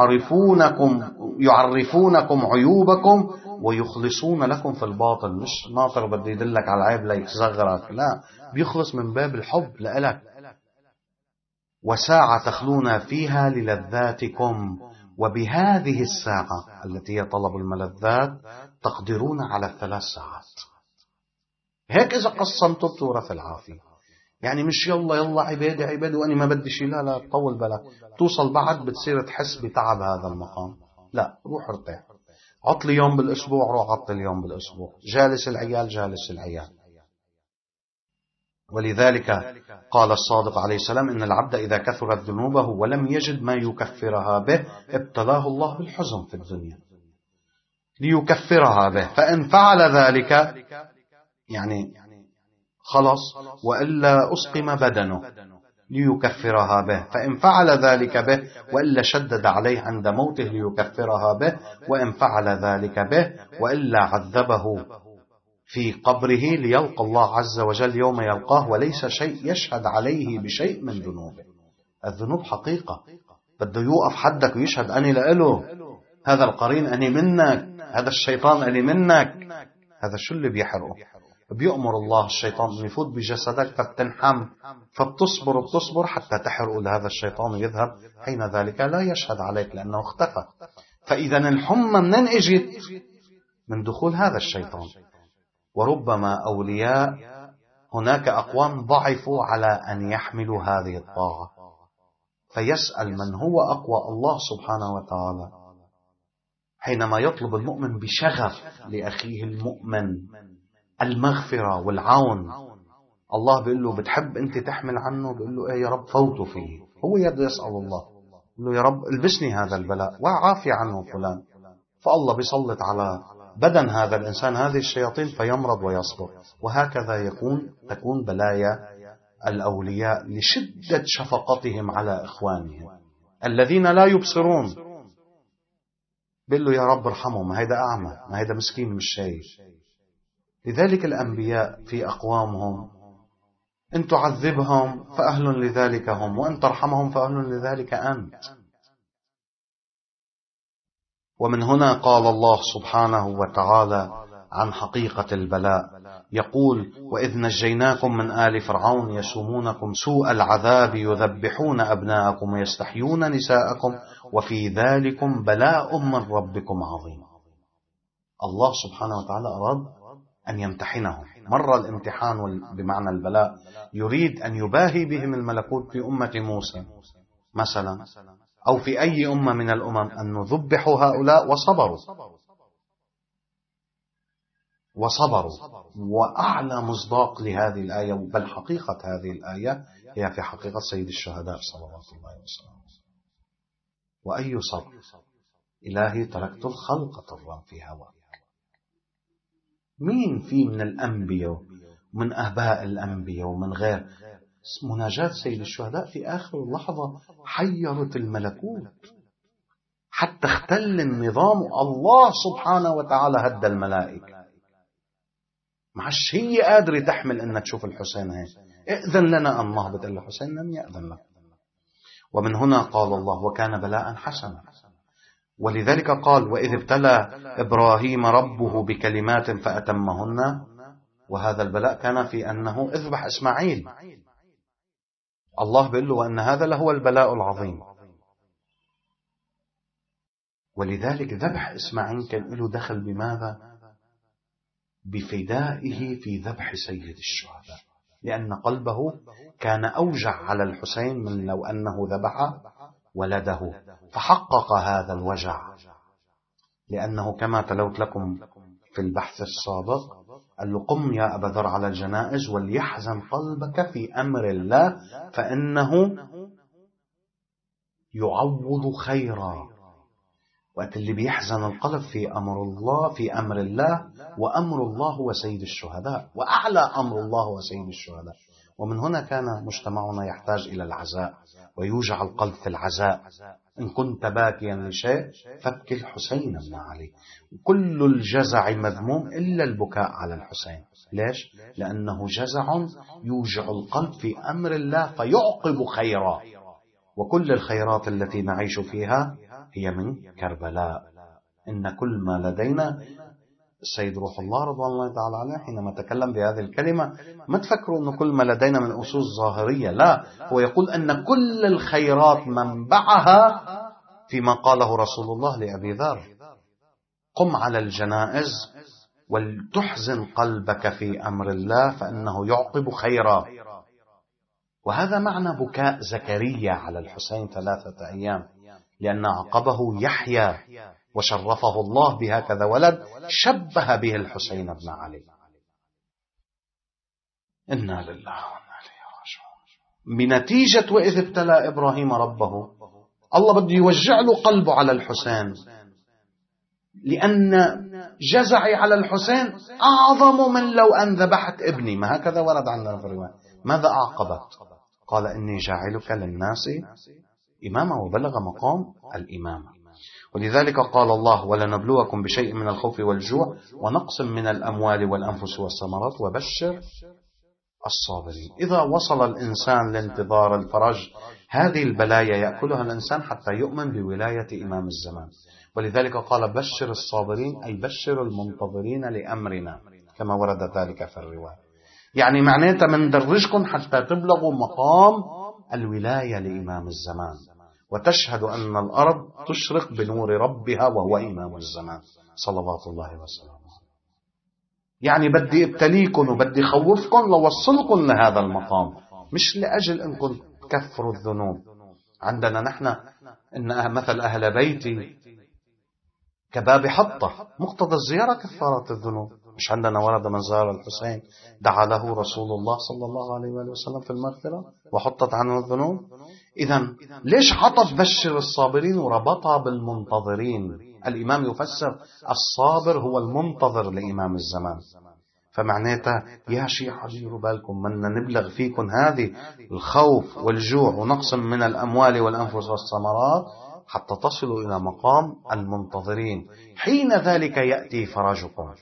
يعرفونكم عيوبكم ويخلصون لكم في الباطل. مش ناطر بدي يدلك على العيب ليصغرك، لا، بيخلص من باب الحب لإلك. وساعة تخلون فيها للذاتكم، وبهذه الساعة التي هي طلب الملذات تقدرون على 3 ساعات. هيك إذا قسمتوا بتورث العافية. يعني مش يلا عبادة وأني ما بدي شيء، لا طول بالك، توصل بعد بتصير تحس بتعب هذا المقام. لا، روح ارتاح، عطل يوم بالأسبوع، روح عطل يوم بالأسبوع، جالس العيال. ولذلك قال الصادق عليه السلام إن العبد إذا كثرت ذنوبه ولم يجد ما يكفرها به ابتلاه الله بالحزن في الدنيا ليكفرها به، فإن فعل ذلك يعني خلص، وإلا أسقم بدنه ليكفرها به، فإن فعل ذلك به، وإلا شدد عليه عند موته ليكفرها به، وإن فعل ذلك به وإلا عذبه في قبره ليلقى الله عز وجل يوم يلقاه وليس شيء يشهد عليه بشيء من ذنوبه. الذنوب حقيقة، بده يوقف حدك ويشهد أني لإله، هذا القرين أني منك، هذا الشيطان أني منك. هذا شو اللي بيحرقه؟ بيأمر الله الشيطان أن يفوت بجسدك فبتنحم، فبتصبر حتى تحرقه لهذا الشيطان ويذهب. حين ذلك لا يشهد عليك لأنه اختفى. فإذا الحمى منين اجت؟ من دخول هذا الشيطان. وربما أولياء هناك أقوام ضعفوا على أن يحملوا هذه الطاعة، فيسأل من هو أقوى، الله سبحانه وتعالى. حينما يطلب المؤمن بشغف لأخيه المؤمن المغفرة والعون، الله بيقول له بتحب أنت تحمل عنه؟ بيقول له إيه يا رب فوتوا فيه. هو يسأل الله، بيقول له يا رب البسني هذا البلاء وعافي عنه فلان، فالله بيسلط على بدن هذا الإنسان هذه الشياطين فيمرض ويصبر. وهكذا تكون بلايا الأولياء لشدة شفقتهم على إخوانهم الذين لا يبصرون. بيقول له يا رب ارحمه، ما هيدا أعمى، ما هيدا مسكين مش شايف. لذلك الأنبياء في أقوامهم إن تعذبهم فأهل لذلك هم، وإن ترحمهم فأهل لذلك أنت. ومن هنا قال الله سبحانه وتعالى عن حقيقة البلاء. يقول: وإذ نجيناكم من آل فرعون يسومونكم سوء العذاب يذبحون أبناءكم ويستحيون نساءكم وفي ذلكم بلاء من ربكم عظيم. الله سبحانه وتعالى أراد أن يمتحنهم. مر الامتحان بمعنى البلاء يريد أن يباهي بهم الملكوت في أمة موسى مثلا، أو في أي أمة من الأمم، أن ذبحوا هؤلاء وصبروا. وأعلى مصداق لهذه الآية، بل حقيقة هذه الآية، هي في حقيقة سيد الشهداء صلوات الله وسلامه. وأي صبر؟ إلهي تركت الخلق طرا في هواك. مين في من الأنبياء ومن أهباء الأنبياء ومن غير مناجاة سيد الشهداء في آخر لحظة حيرت الملكوت حتى اختل النظام. الله سبحانه وتعالى هدى الملائكة، معش هي قادرة تحمل أن تشوف الحسين هيك. ائذن لنا أن نهبط. إلا الحسين لم يأذن له. ومن هنا قال الله: وكان بلاء حسنا. ولذلك قال: وإذ ابتلى إبراهيم ربه بكلمات فأتمهن. وهذا البلاء كان في أنه اذبح إسماعيل. الله بيقول له أن هذا لهو البلاء العظيم. ولذلك ذبح إسماعيل كان له دخل بماذا؟ بفدائه في ذبح سيد الشهداء، لأن قلبه كان أوجع على الحسين من لو أنه ذبح ولده، فحقق هذا الوجع. لأنه كما تلوت لكم في البحث السابق، قال له: قم يا أبا ذر على الجنائز وليحزن قلبك في أمر الله فإنه يعوض خيرا. وقت اللي بيحزن القلب في أمر الله، وأمر الله هو سيد الشهداء، وأعلى أمر الله هو سيد الشهداء. ومن هنا كان مجتمعنا يحتاج إلى العزاء، ويوجع القلب في العزاء. إن كنت باكيا لشيء فابكي الحسين بن علي. كل الجزع مذموم إلا البكاء على الحسين. ليش؟ لأنه جزع يوجع القلب في أمر الله فيعقب خيرا. وكل الخيرات التي نعيش فيها هي من كربلاء. إن كل ما لدينا. السيد روح الله رضوان الله تعالى عليه حينما تكلم بهذه الكلمة ما تفكروا أن كل ما لدينا من أسس ظاهرية، لا، هو يقول أن كل الخيرات منبعها فيما قاله رسول الله لأبي ذر: قم على الجنائز ولتحزن قلبك في أمر الله فإنه يعقب خيرا. وهذا معنى بكاء زكريا على الحسين 3 أيام، لأن عقبه يحيى وشرفه الله بهكذا ولد شبه به الحسين بن علي. إنا لله وإنا إليه راجعون. بنتيجة وإذ ابتلى إبراهيم ربه، الله بده يوجع له قلبه على الحسين، لأن جزعي على الحسين أعظم من لو أن ذبحت ابني. ما هكذا ورد عندنا في الرواية. ماذا أعقبت؟ قال: إني جاعلك للناس إماما، وبلغ مقام الإمامة. ولذلك قال الله: ولنبلوكم بشيء من الخوف والجوع ونقص من الأموال والأنفس والثمرات وبشر الصابرين. إذا وصل الإنسان لانتظار الفرج، هذه البلايا يأكلها الإنسان حتى يؤمن بولاية إمام الزمان. ولذلك قال: بشر الصابرين، أي بشر المنتظرين لأمرنا، كما ورد ذلك في الرواية. يعني معناتها من درجكم حتى تبلغوا مقام الولاية لإمام الزمان، وتشهد أن الأرض تشرق بنور ربها وهو إمام الزمان صلوات الله وسلامه. يعني بدي ابتليكم وبدي خوفكم لوصلكم لهذا المقام، مش لأجل أنكم تكفروا الذنوب. عندنا نحن إن مثل أهل بيتي كباب حطة، مقتضى الزيارة كفارة الذنوب. مش عندنا ورد من زار الحسين دعا له رسول الله صلى الله عليه وآله وسلم في المغفرة وحطت عنه الذنوب. إذن ليش عطف بشر الصابرين وربطها بالمنتظرين؟ الإمام يفسر: الصابر هو المنتظر لإمام الزمان. فمعناتها يا شيعة ديروا بالكم من نبلغ فيكم هذه الخوف والجوع ونقص من الأموال والأنفس والثمرات حتى تصلوا إلى مقام المنتظرين، حين ذلك يأتي فرجكم.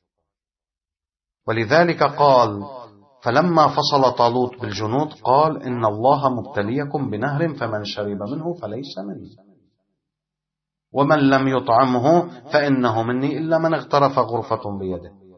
ولذلك قال: فلما فصل طالوت بالجنود قال: إن الله مبتليكم بنهر فمن شرب منه فليس مني ومن لم يطعمه فإنه مني إلا من اغترف غرفة بيده.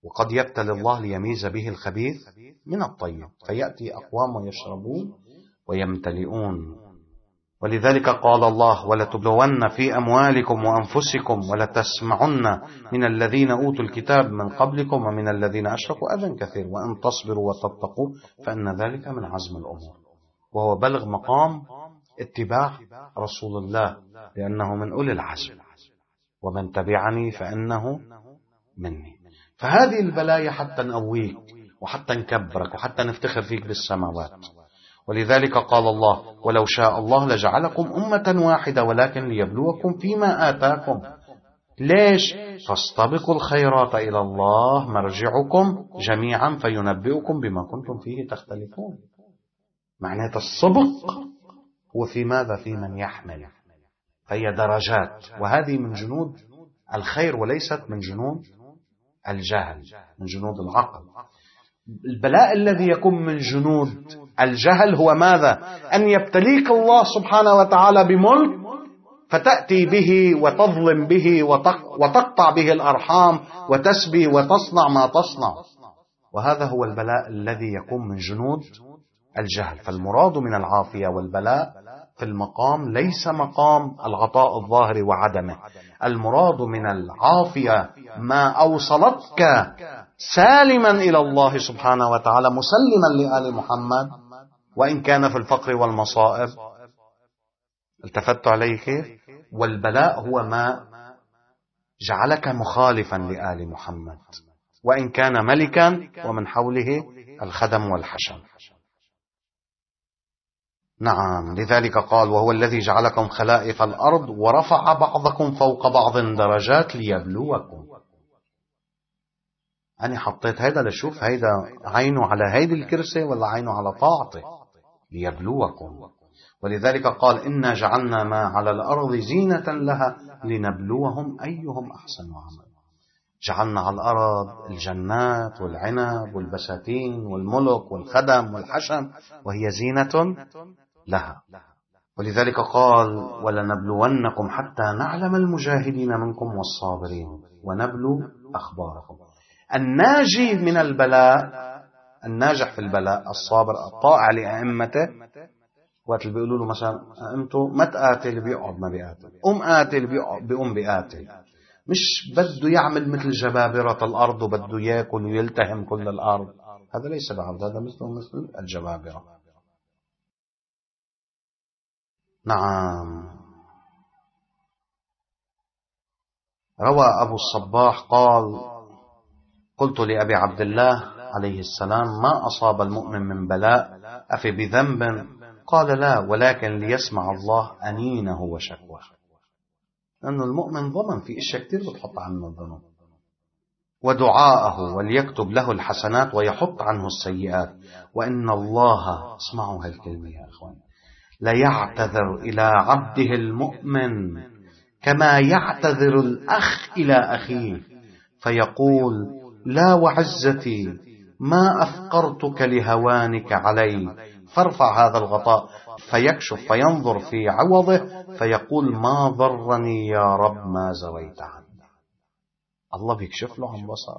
وقد يبتلي الله ليميز به الخبيث من الطيب، فيأتي أقوام ويشربون ويمتلئون. ولذلك قال الله: ولتبلون في أموالكم وأنفسكم ولتسمعن من الذين أوتوا الكتاب من قبلكم ومن الذين أشركوا أذى كثير وإن تصبروا وتتقوا فإن ذلك من عزم الأمور. وهو بلغ مقام اتباع رسول الله، لأنه من أولي العزم، ومن تبعني فإنه مني. فهذه البلايا حتى نقويك وحتى نكبرك وحتى نفتخر فيك بالسماوات. ولذلك قال الله: ولو شاء الله لجعلكم أمة واحدة ولكن ليبلوكم فيما آتاكم. ليش؟ فاستبقوا الخيرات إلى الله مرجعكم جميعا فينبئكم بما كنتم فيه تختلفون. معناته السبق هو في ماذا؟ في من يحمل، فهي درجات، وهذه من جنود الخير وليست من جنود الجهل، من جنود العقل. البلاء الذي يكون من جنود الجهل هو ماذا؟ أن يبتليك الله سبحانه وتعالى بملك فتأتي به وتظلم به وتقطع به الأرحام وتسبي وتصنع ما تصنع، وهذا هو البلاء الذي يكون من جنود الجهل. فالمراد من العافية والبلاء في المقام ليس مقام العطاء الظاهر وعدمه. المراد من العافية ما أوصلتك سالما إلى الله سبحانه وتعالى مسلما لآل محمد وإن كان في الفقر والمصائب. التفت عليه كيف؟ والبلاء هو ما جعلك مخالفا لآل محمد وإن كان ملكا ومن حوله الخدم والحشم. نعم، لذلك قال: وهو الذي جعلكم خلائف الأرض ورفع بعضكم فوق بعض درجات ليبلوكم. أنا حطيت هيدا لشوف هيدا عينه على هيدي الكرسي ولا عينه على طاعته. ليبلوكم. ولذلك قال: إنا جعلنا ما على الأرض زينة لها لنبلوهم أيهم أحسن عملا. جعلنا على الأرض الجنات والعنب والبساتين والملك والخدم والحشم وهي زينة لها. ولذلك قال: ولنبلونكم حتى نعلم المجاهدين منكم والصابرين ونبلو أخباركم. الناجي من البلاء، الناجح في البلاء، الصابر الطائع لأئمته. وقت اللي بيقولوا له مثلا أئمته ما تقاتل بيقعد ما بيقاتل، قاتل بيقوم بيقاتل، مش بده يعمل مثل جبابرة الأرض وبده يأكل ويلتهم كل الأرض. هذا ليس بعبد، هذا مثل الجبابرة. نعم. روى أبو الصباح قال: قلت لأبي عبد الله عليه السلام: ما أصاب المؤمن من بلاء أفي بذنب؟ قال: لا، ولكن ليسمع الله أنينه وشكواه. لأن المؤمن ضمن في إشياء كتير بتحط عنه الذنوب، ودعاءه وليكتب له الحسنات ويحط عنه السيئات. وإن الله، اسمعوا هالكلمة يا أخوان، لا يعتذر إلى عبده المؤمن كما يعتذر الأخ إلى أخيه فيقول: لا وعزتي ما أفقرتك لهوانك علي، فارفع هذا الغطاء. فيكشف فينظر في عوضه فيقول: ما ضرني يا رب ما زويت عني. الله بيكشف له عن بصر.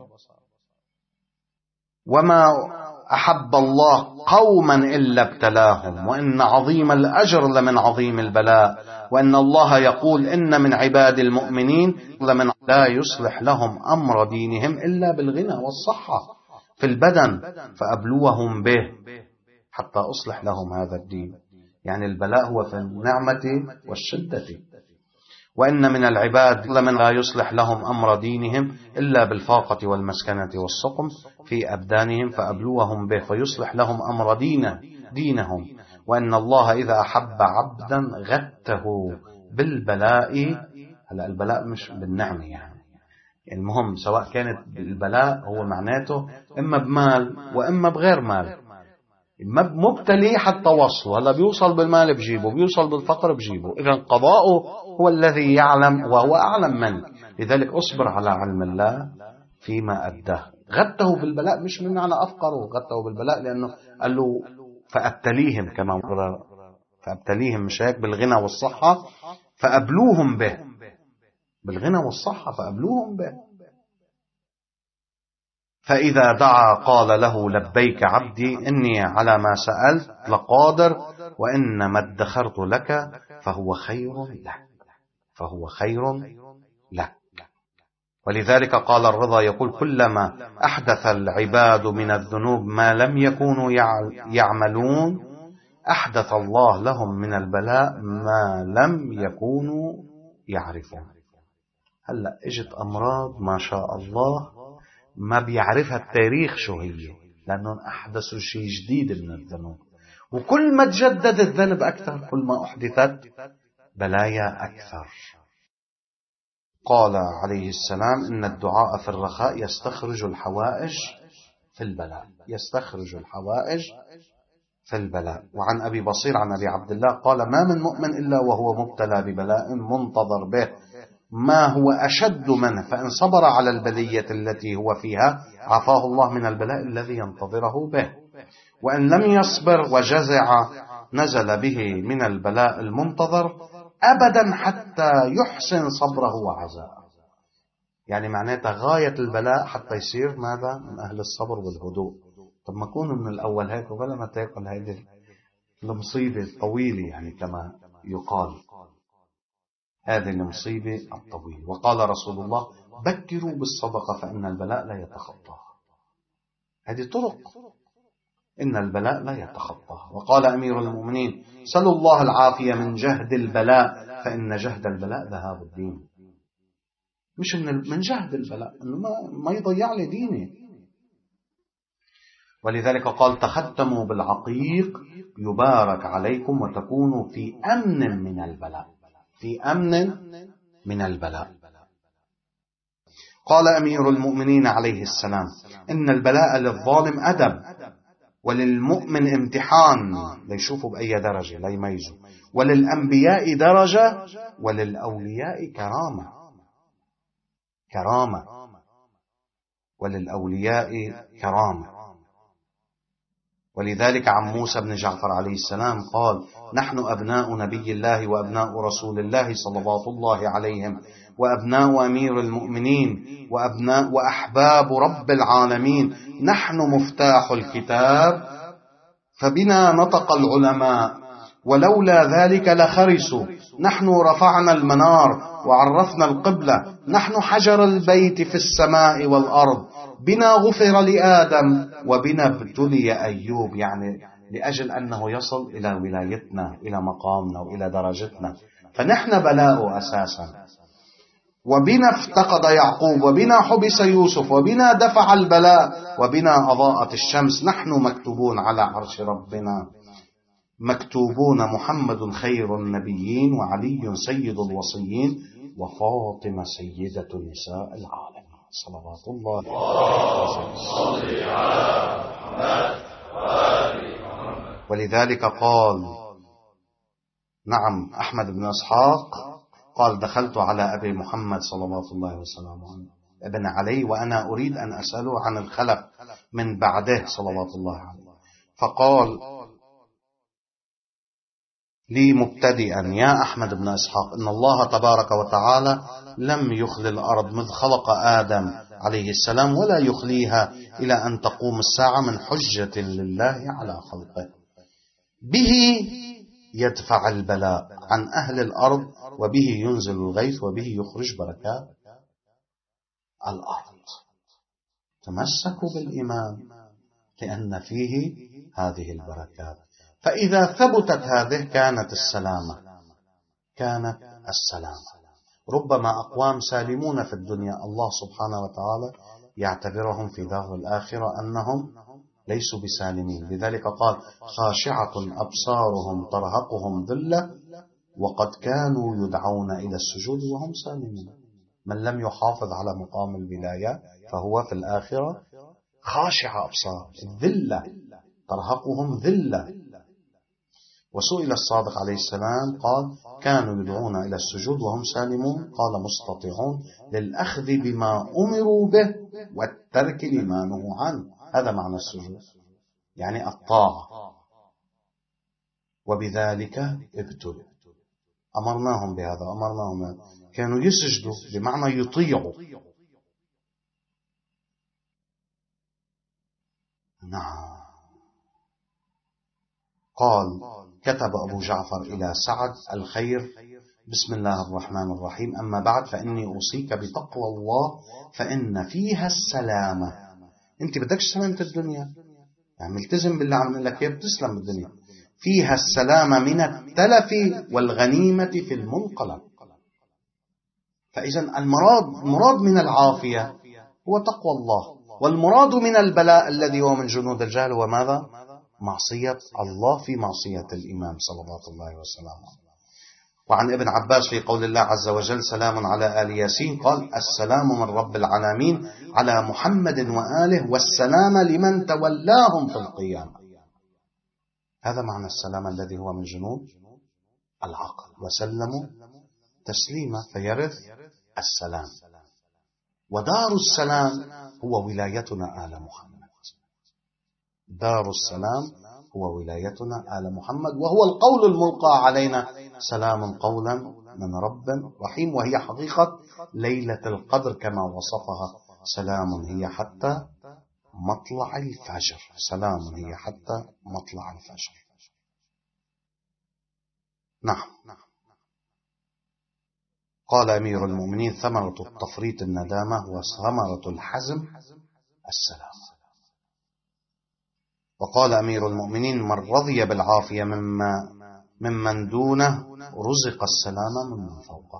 وما أحب الله قوما إلا ابتلاهم، وإن عظيم الأجر لمن عظيم البلاء. وإن الله يقول: إن من عباد المؤمنين لمن لا يصلح لهم أمر دينهم إلا بالغنى والصحة في البدن فأبلوهم به حتى أصلح لهم هذا الدين. يعني البلاء هو في النعمة والشدة. وإن من العباد لمن لا يصلح لهم أمر دينهم إلا بالفاقة والمسكنة والسقم في أبدانهم فأبلوهم به فيصلح لهم أمر دينهم. وإن الله إذا أحب عبدا غته بالبلاء. هلا البلاء مش بالنعمة، يعني المهم سواء كانت البلاء هو معناته إما بمال وإما بغير مال. مبتلي حتى وصله، هلا بيوصل بالمال بجيبه، بيوصل بالفقر بجيبه. إذن قضاؤه هو الذي يعلم وهو أعلم منك. لذلك أصبر على علم الله فيما أداه. غته بالبلاء مش من معنى أفقره، غته بالبلاء لأنه قال له فأبتليهم، كما فأبتليهم مش هيك بالغنى والصحة فأبلوهم به، بالغنى والصحة فأبلوهم به. فإذا دعا قال له لبيك عبدي إني على ما سألت لقادر وإنما ادخرت لك فهو خير لك، فهو خير لك. ولذلك قال الرضا يقول كلما أحدث العباد من الذنوب ما لم يكونوا يعملون أحدث الله لهم من البلاء ما لم يكونوا يعرفون. هلأ اجت أمراض ما شاء الله ما بيعرفها التاريخ شو هي، لأنهم أحدثوا شيء جديد من الذنوب، وكل ما تجدد الذنب أكثر كل ما أحدثت بلايا أكثر. قال عليه السلام إن الدعاء في الرخاء يستخرج الحوائج في البلاء، يستخرج الحوائج في البلاء. وعن أبي بصير عن أبي عبد الله قال ما من مؤمن إلا وهو مبتلى ببلاء منتظر به ما هو أشد منه، فإن صبر على البلية التي هو فيها عافاه الله من البلاء الذي ينتظره به، وإن لم يصبر وجزع نزل به من البلاء المنتظر أبدا حتى يحسن صبره وعزاءه. يعني معناتها غاية البلاء حتى يصير ماذا؟ من أهل الصبر والهدوء. طب ما كونه من الأول هيك وبلا ما تاكل هذه المصيبة الطويلة، يعني كما يقال هذه المصيبة الطويلة. وقال رسول الله بكروا بالصدقة فإن البلاء لا يتخطاها. هذه طرق إن البلاء لا يتخطاها. وقال أمير المؤمنين سلوا الله العافية من جهد البلاء فإن جهد البلاء ذهاب الدين. مش من جهد البلاء إنه ما يضيع لي ديني. ولذلك قال تختموا بالعقيق يبارك عليكم وتكونوا في أمن من البلاء، في أمن من البلاء. قال أمير المؤمنين عليه السلام إن البلاء للظالم أدب وللمؤمن امتحان ليشوفوا بأي درجة لا يميزوا، وللأنبياء درجة وللأولياء كرامة، كرامة وللأولياء كرامة. ولذلك عن موسى بن جعفر عليه السلام قال نحن أبناء نبي الله وأبناء رسول الله صلوات الله عليهم وأبناء أمير المؤمنين وأبناء وأحباب رب العالمين، نحن مفتاح الكتاب فبنا نطق العلماء ولولا ذلك لخرسوا، نحن رفعنا المنار وعرفنا القبلة، نحن حجر البيت في السماء والأرض، بنا غفر لآدم وبنا ابتلي أيوب. يعني لأجل أنه يصل إلى ولايتنا إلى مقامنا وإلى درجتنا، فنحن بلاء أساسا. وبنا افتقد يعقوب وبنا حبس يوسف وبنا دفع البلاء وبنا أضاءت الشمس، نحن مكتوبون على عرش ربنا، مكتوبون محمد خير النبيين وعلي سيد الوصيين وفاطمة سيدة نساء العالمين صلوات الله صل على محمد وآل محمد. ولذلك قال نعم أحمد بن إسحاق قال دخلت على أبي محمد صلوات الله وسلامه ابن علي وأنا أريد أن أسأله عن الخلف من بعده صلوات الله عليه، فقال لي مبتدئا يا أحمد بن إسحاق إن الله تبارك وتعالى لم يخلي الأرض مذ خلق آدم عليه السلام ولا يخليها إلى أن تقوم الساعة من حجة لله على خلقه، به يدفع البلاء عن أهل الأرض وبه ينزل الغيث وبه يخرج بركات الأرض. تمسكوا بالإيمان لأن فيه هذه البركات، فإذا ثبتت هذه كانت السلامة، كانت السلامة. ربما أقوام سالمون في الدنيا الله سبحانه وتعالى يعتبرهم في دار الآخرة أنهم ليسوا بسالمين. لذلك قال خاشعة أبصارهم ترهقهم ذلة وقد كانوا يدعون إلى السجود وهم سالمين. من لم يحافظ على مقام الولاية فهو في الآخرة خاشع أبصار، الذلة ترهقهم ذلة. وسئل الصادق عليه السلام قال كانوا يدعون إلى السجود وهم سالمون، قال مستطيعون للأخذ بما أمروا به والترك لما نهوا عنه. هذا معنى السجود، يعني الطاعة. وبذلك ابتلوا، أمرناهم بهذا أمرناهم، كانوا يسجدوا بمعنى يطيعوا. نعم. قال: كتب أبو جعفر إلى سعد الخير: بسم الله الرحمن الرحيم، أما بعد، فإني أوصيك بتقوى الله فإن فيها السلامة. أنت بدكش سلامة الدنيا، يعني ملتزم بالله عم لك إياه بتسلم بالدنيا. فيها السلامة من التلف والغنيمة في المنقلب. فإذا المراد من العافية هو تقوى الله، والمراد من البلاء الذي هو من جنود الجهل هو ماذا؟ معصية الله في معصية الإمام صلوات الله وسلامه. وعن ابن عباس في قول الله عز وجل: سلام على آل ياسين، قال: السلام من رب العالمين على محمد وآله، والسلام لمن تولاهم في القيامة. هذا معنى السلام الذي هو من جنود العقل. وسلموا تسليما، فيرث السلام. ودار السلام هو ولايتنا آل محمد. دار السلام هو ولايتنا آل محمد، وهو القول الملقى علينا: سلام قولا من رب رحيم. وهي حقيقة ليلة القدر كما وصفها: سلام هي حتى مطلع الفجر. سلام هي حتى مطلع الفجر. نعم. قال أمير المؤمنين: ثمرة التفريط الندامة، وثمرة الحزم السلام. وقال أمير المؤمنين: من رضي بالعافية ممن دونه رزق السلام ممن فوقه.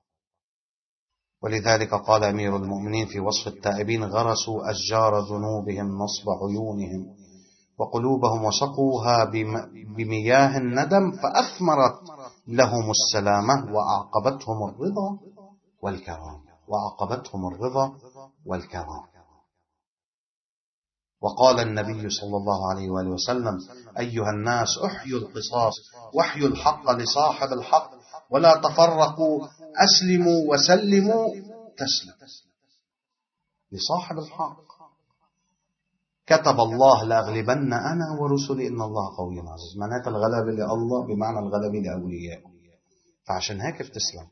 ولذلك قال أمير المؤمنين في وصف التائبين: غرسوا أشجار ذنوبهم نصب عيونهم وقلوبهم، وسقوها بمياه الندم، فأثمرت لهم السلامة وأعقبتهم الرضا والكرام. وأعقبتهم الرضا والكرام. وقال النبي صلى الله عليه وآله وسلم: أيها الناس، أحيوا القصاص واحيوا الحق لصاحب الحق، ولا تفرقوا، أسلموا وسلموا تسلم. لصاحب الحق. كتب الله: لأغلبن أنا ورسلي إن الله قوي عزيز. معناتها الغلبة لله بمعنى الغلبة لأوليائه، فعشان هيك بتسلم.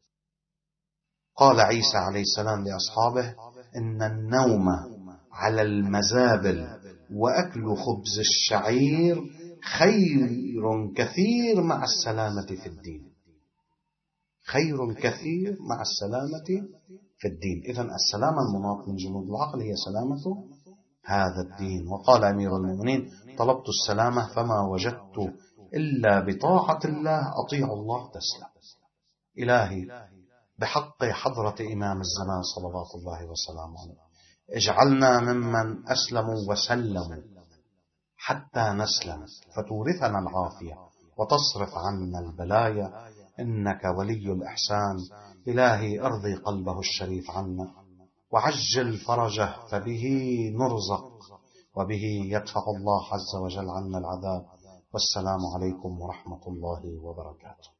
قال عيسى عليه السلام لأصحابه: إن النوم على المزابل وأكل خبز الشعير خير كثير مع السلامة في الدين. خير كثير مع السلامة في الدين. إذن السلامة المناط من جنود العقل هي سلامة هذا الدين. وقال أمير المؤمنين: طلبت السلامة فما وجدت إلا بطاعة الله، أطيع الله تسلم. إلهي بحق حضرة إمام الزمان صلوات الله وسلامه عليه، اجعلنا ممن أسلموا وسلموا حتى نسلم، فتورثنا العافية وتصرف عنا البلايا، إنك ولي الإحسان. إلهي أرضي قلبه الشريف عنا وعجل فرجه، فبه نرزق وبه يدفع الله عز وجل عنا العذاب. والسلام عليكم ورحمة الله وبركاته.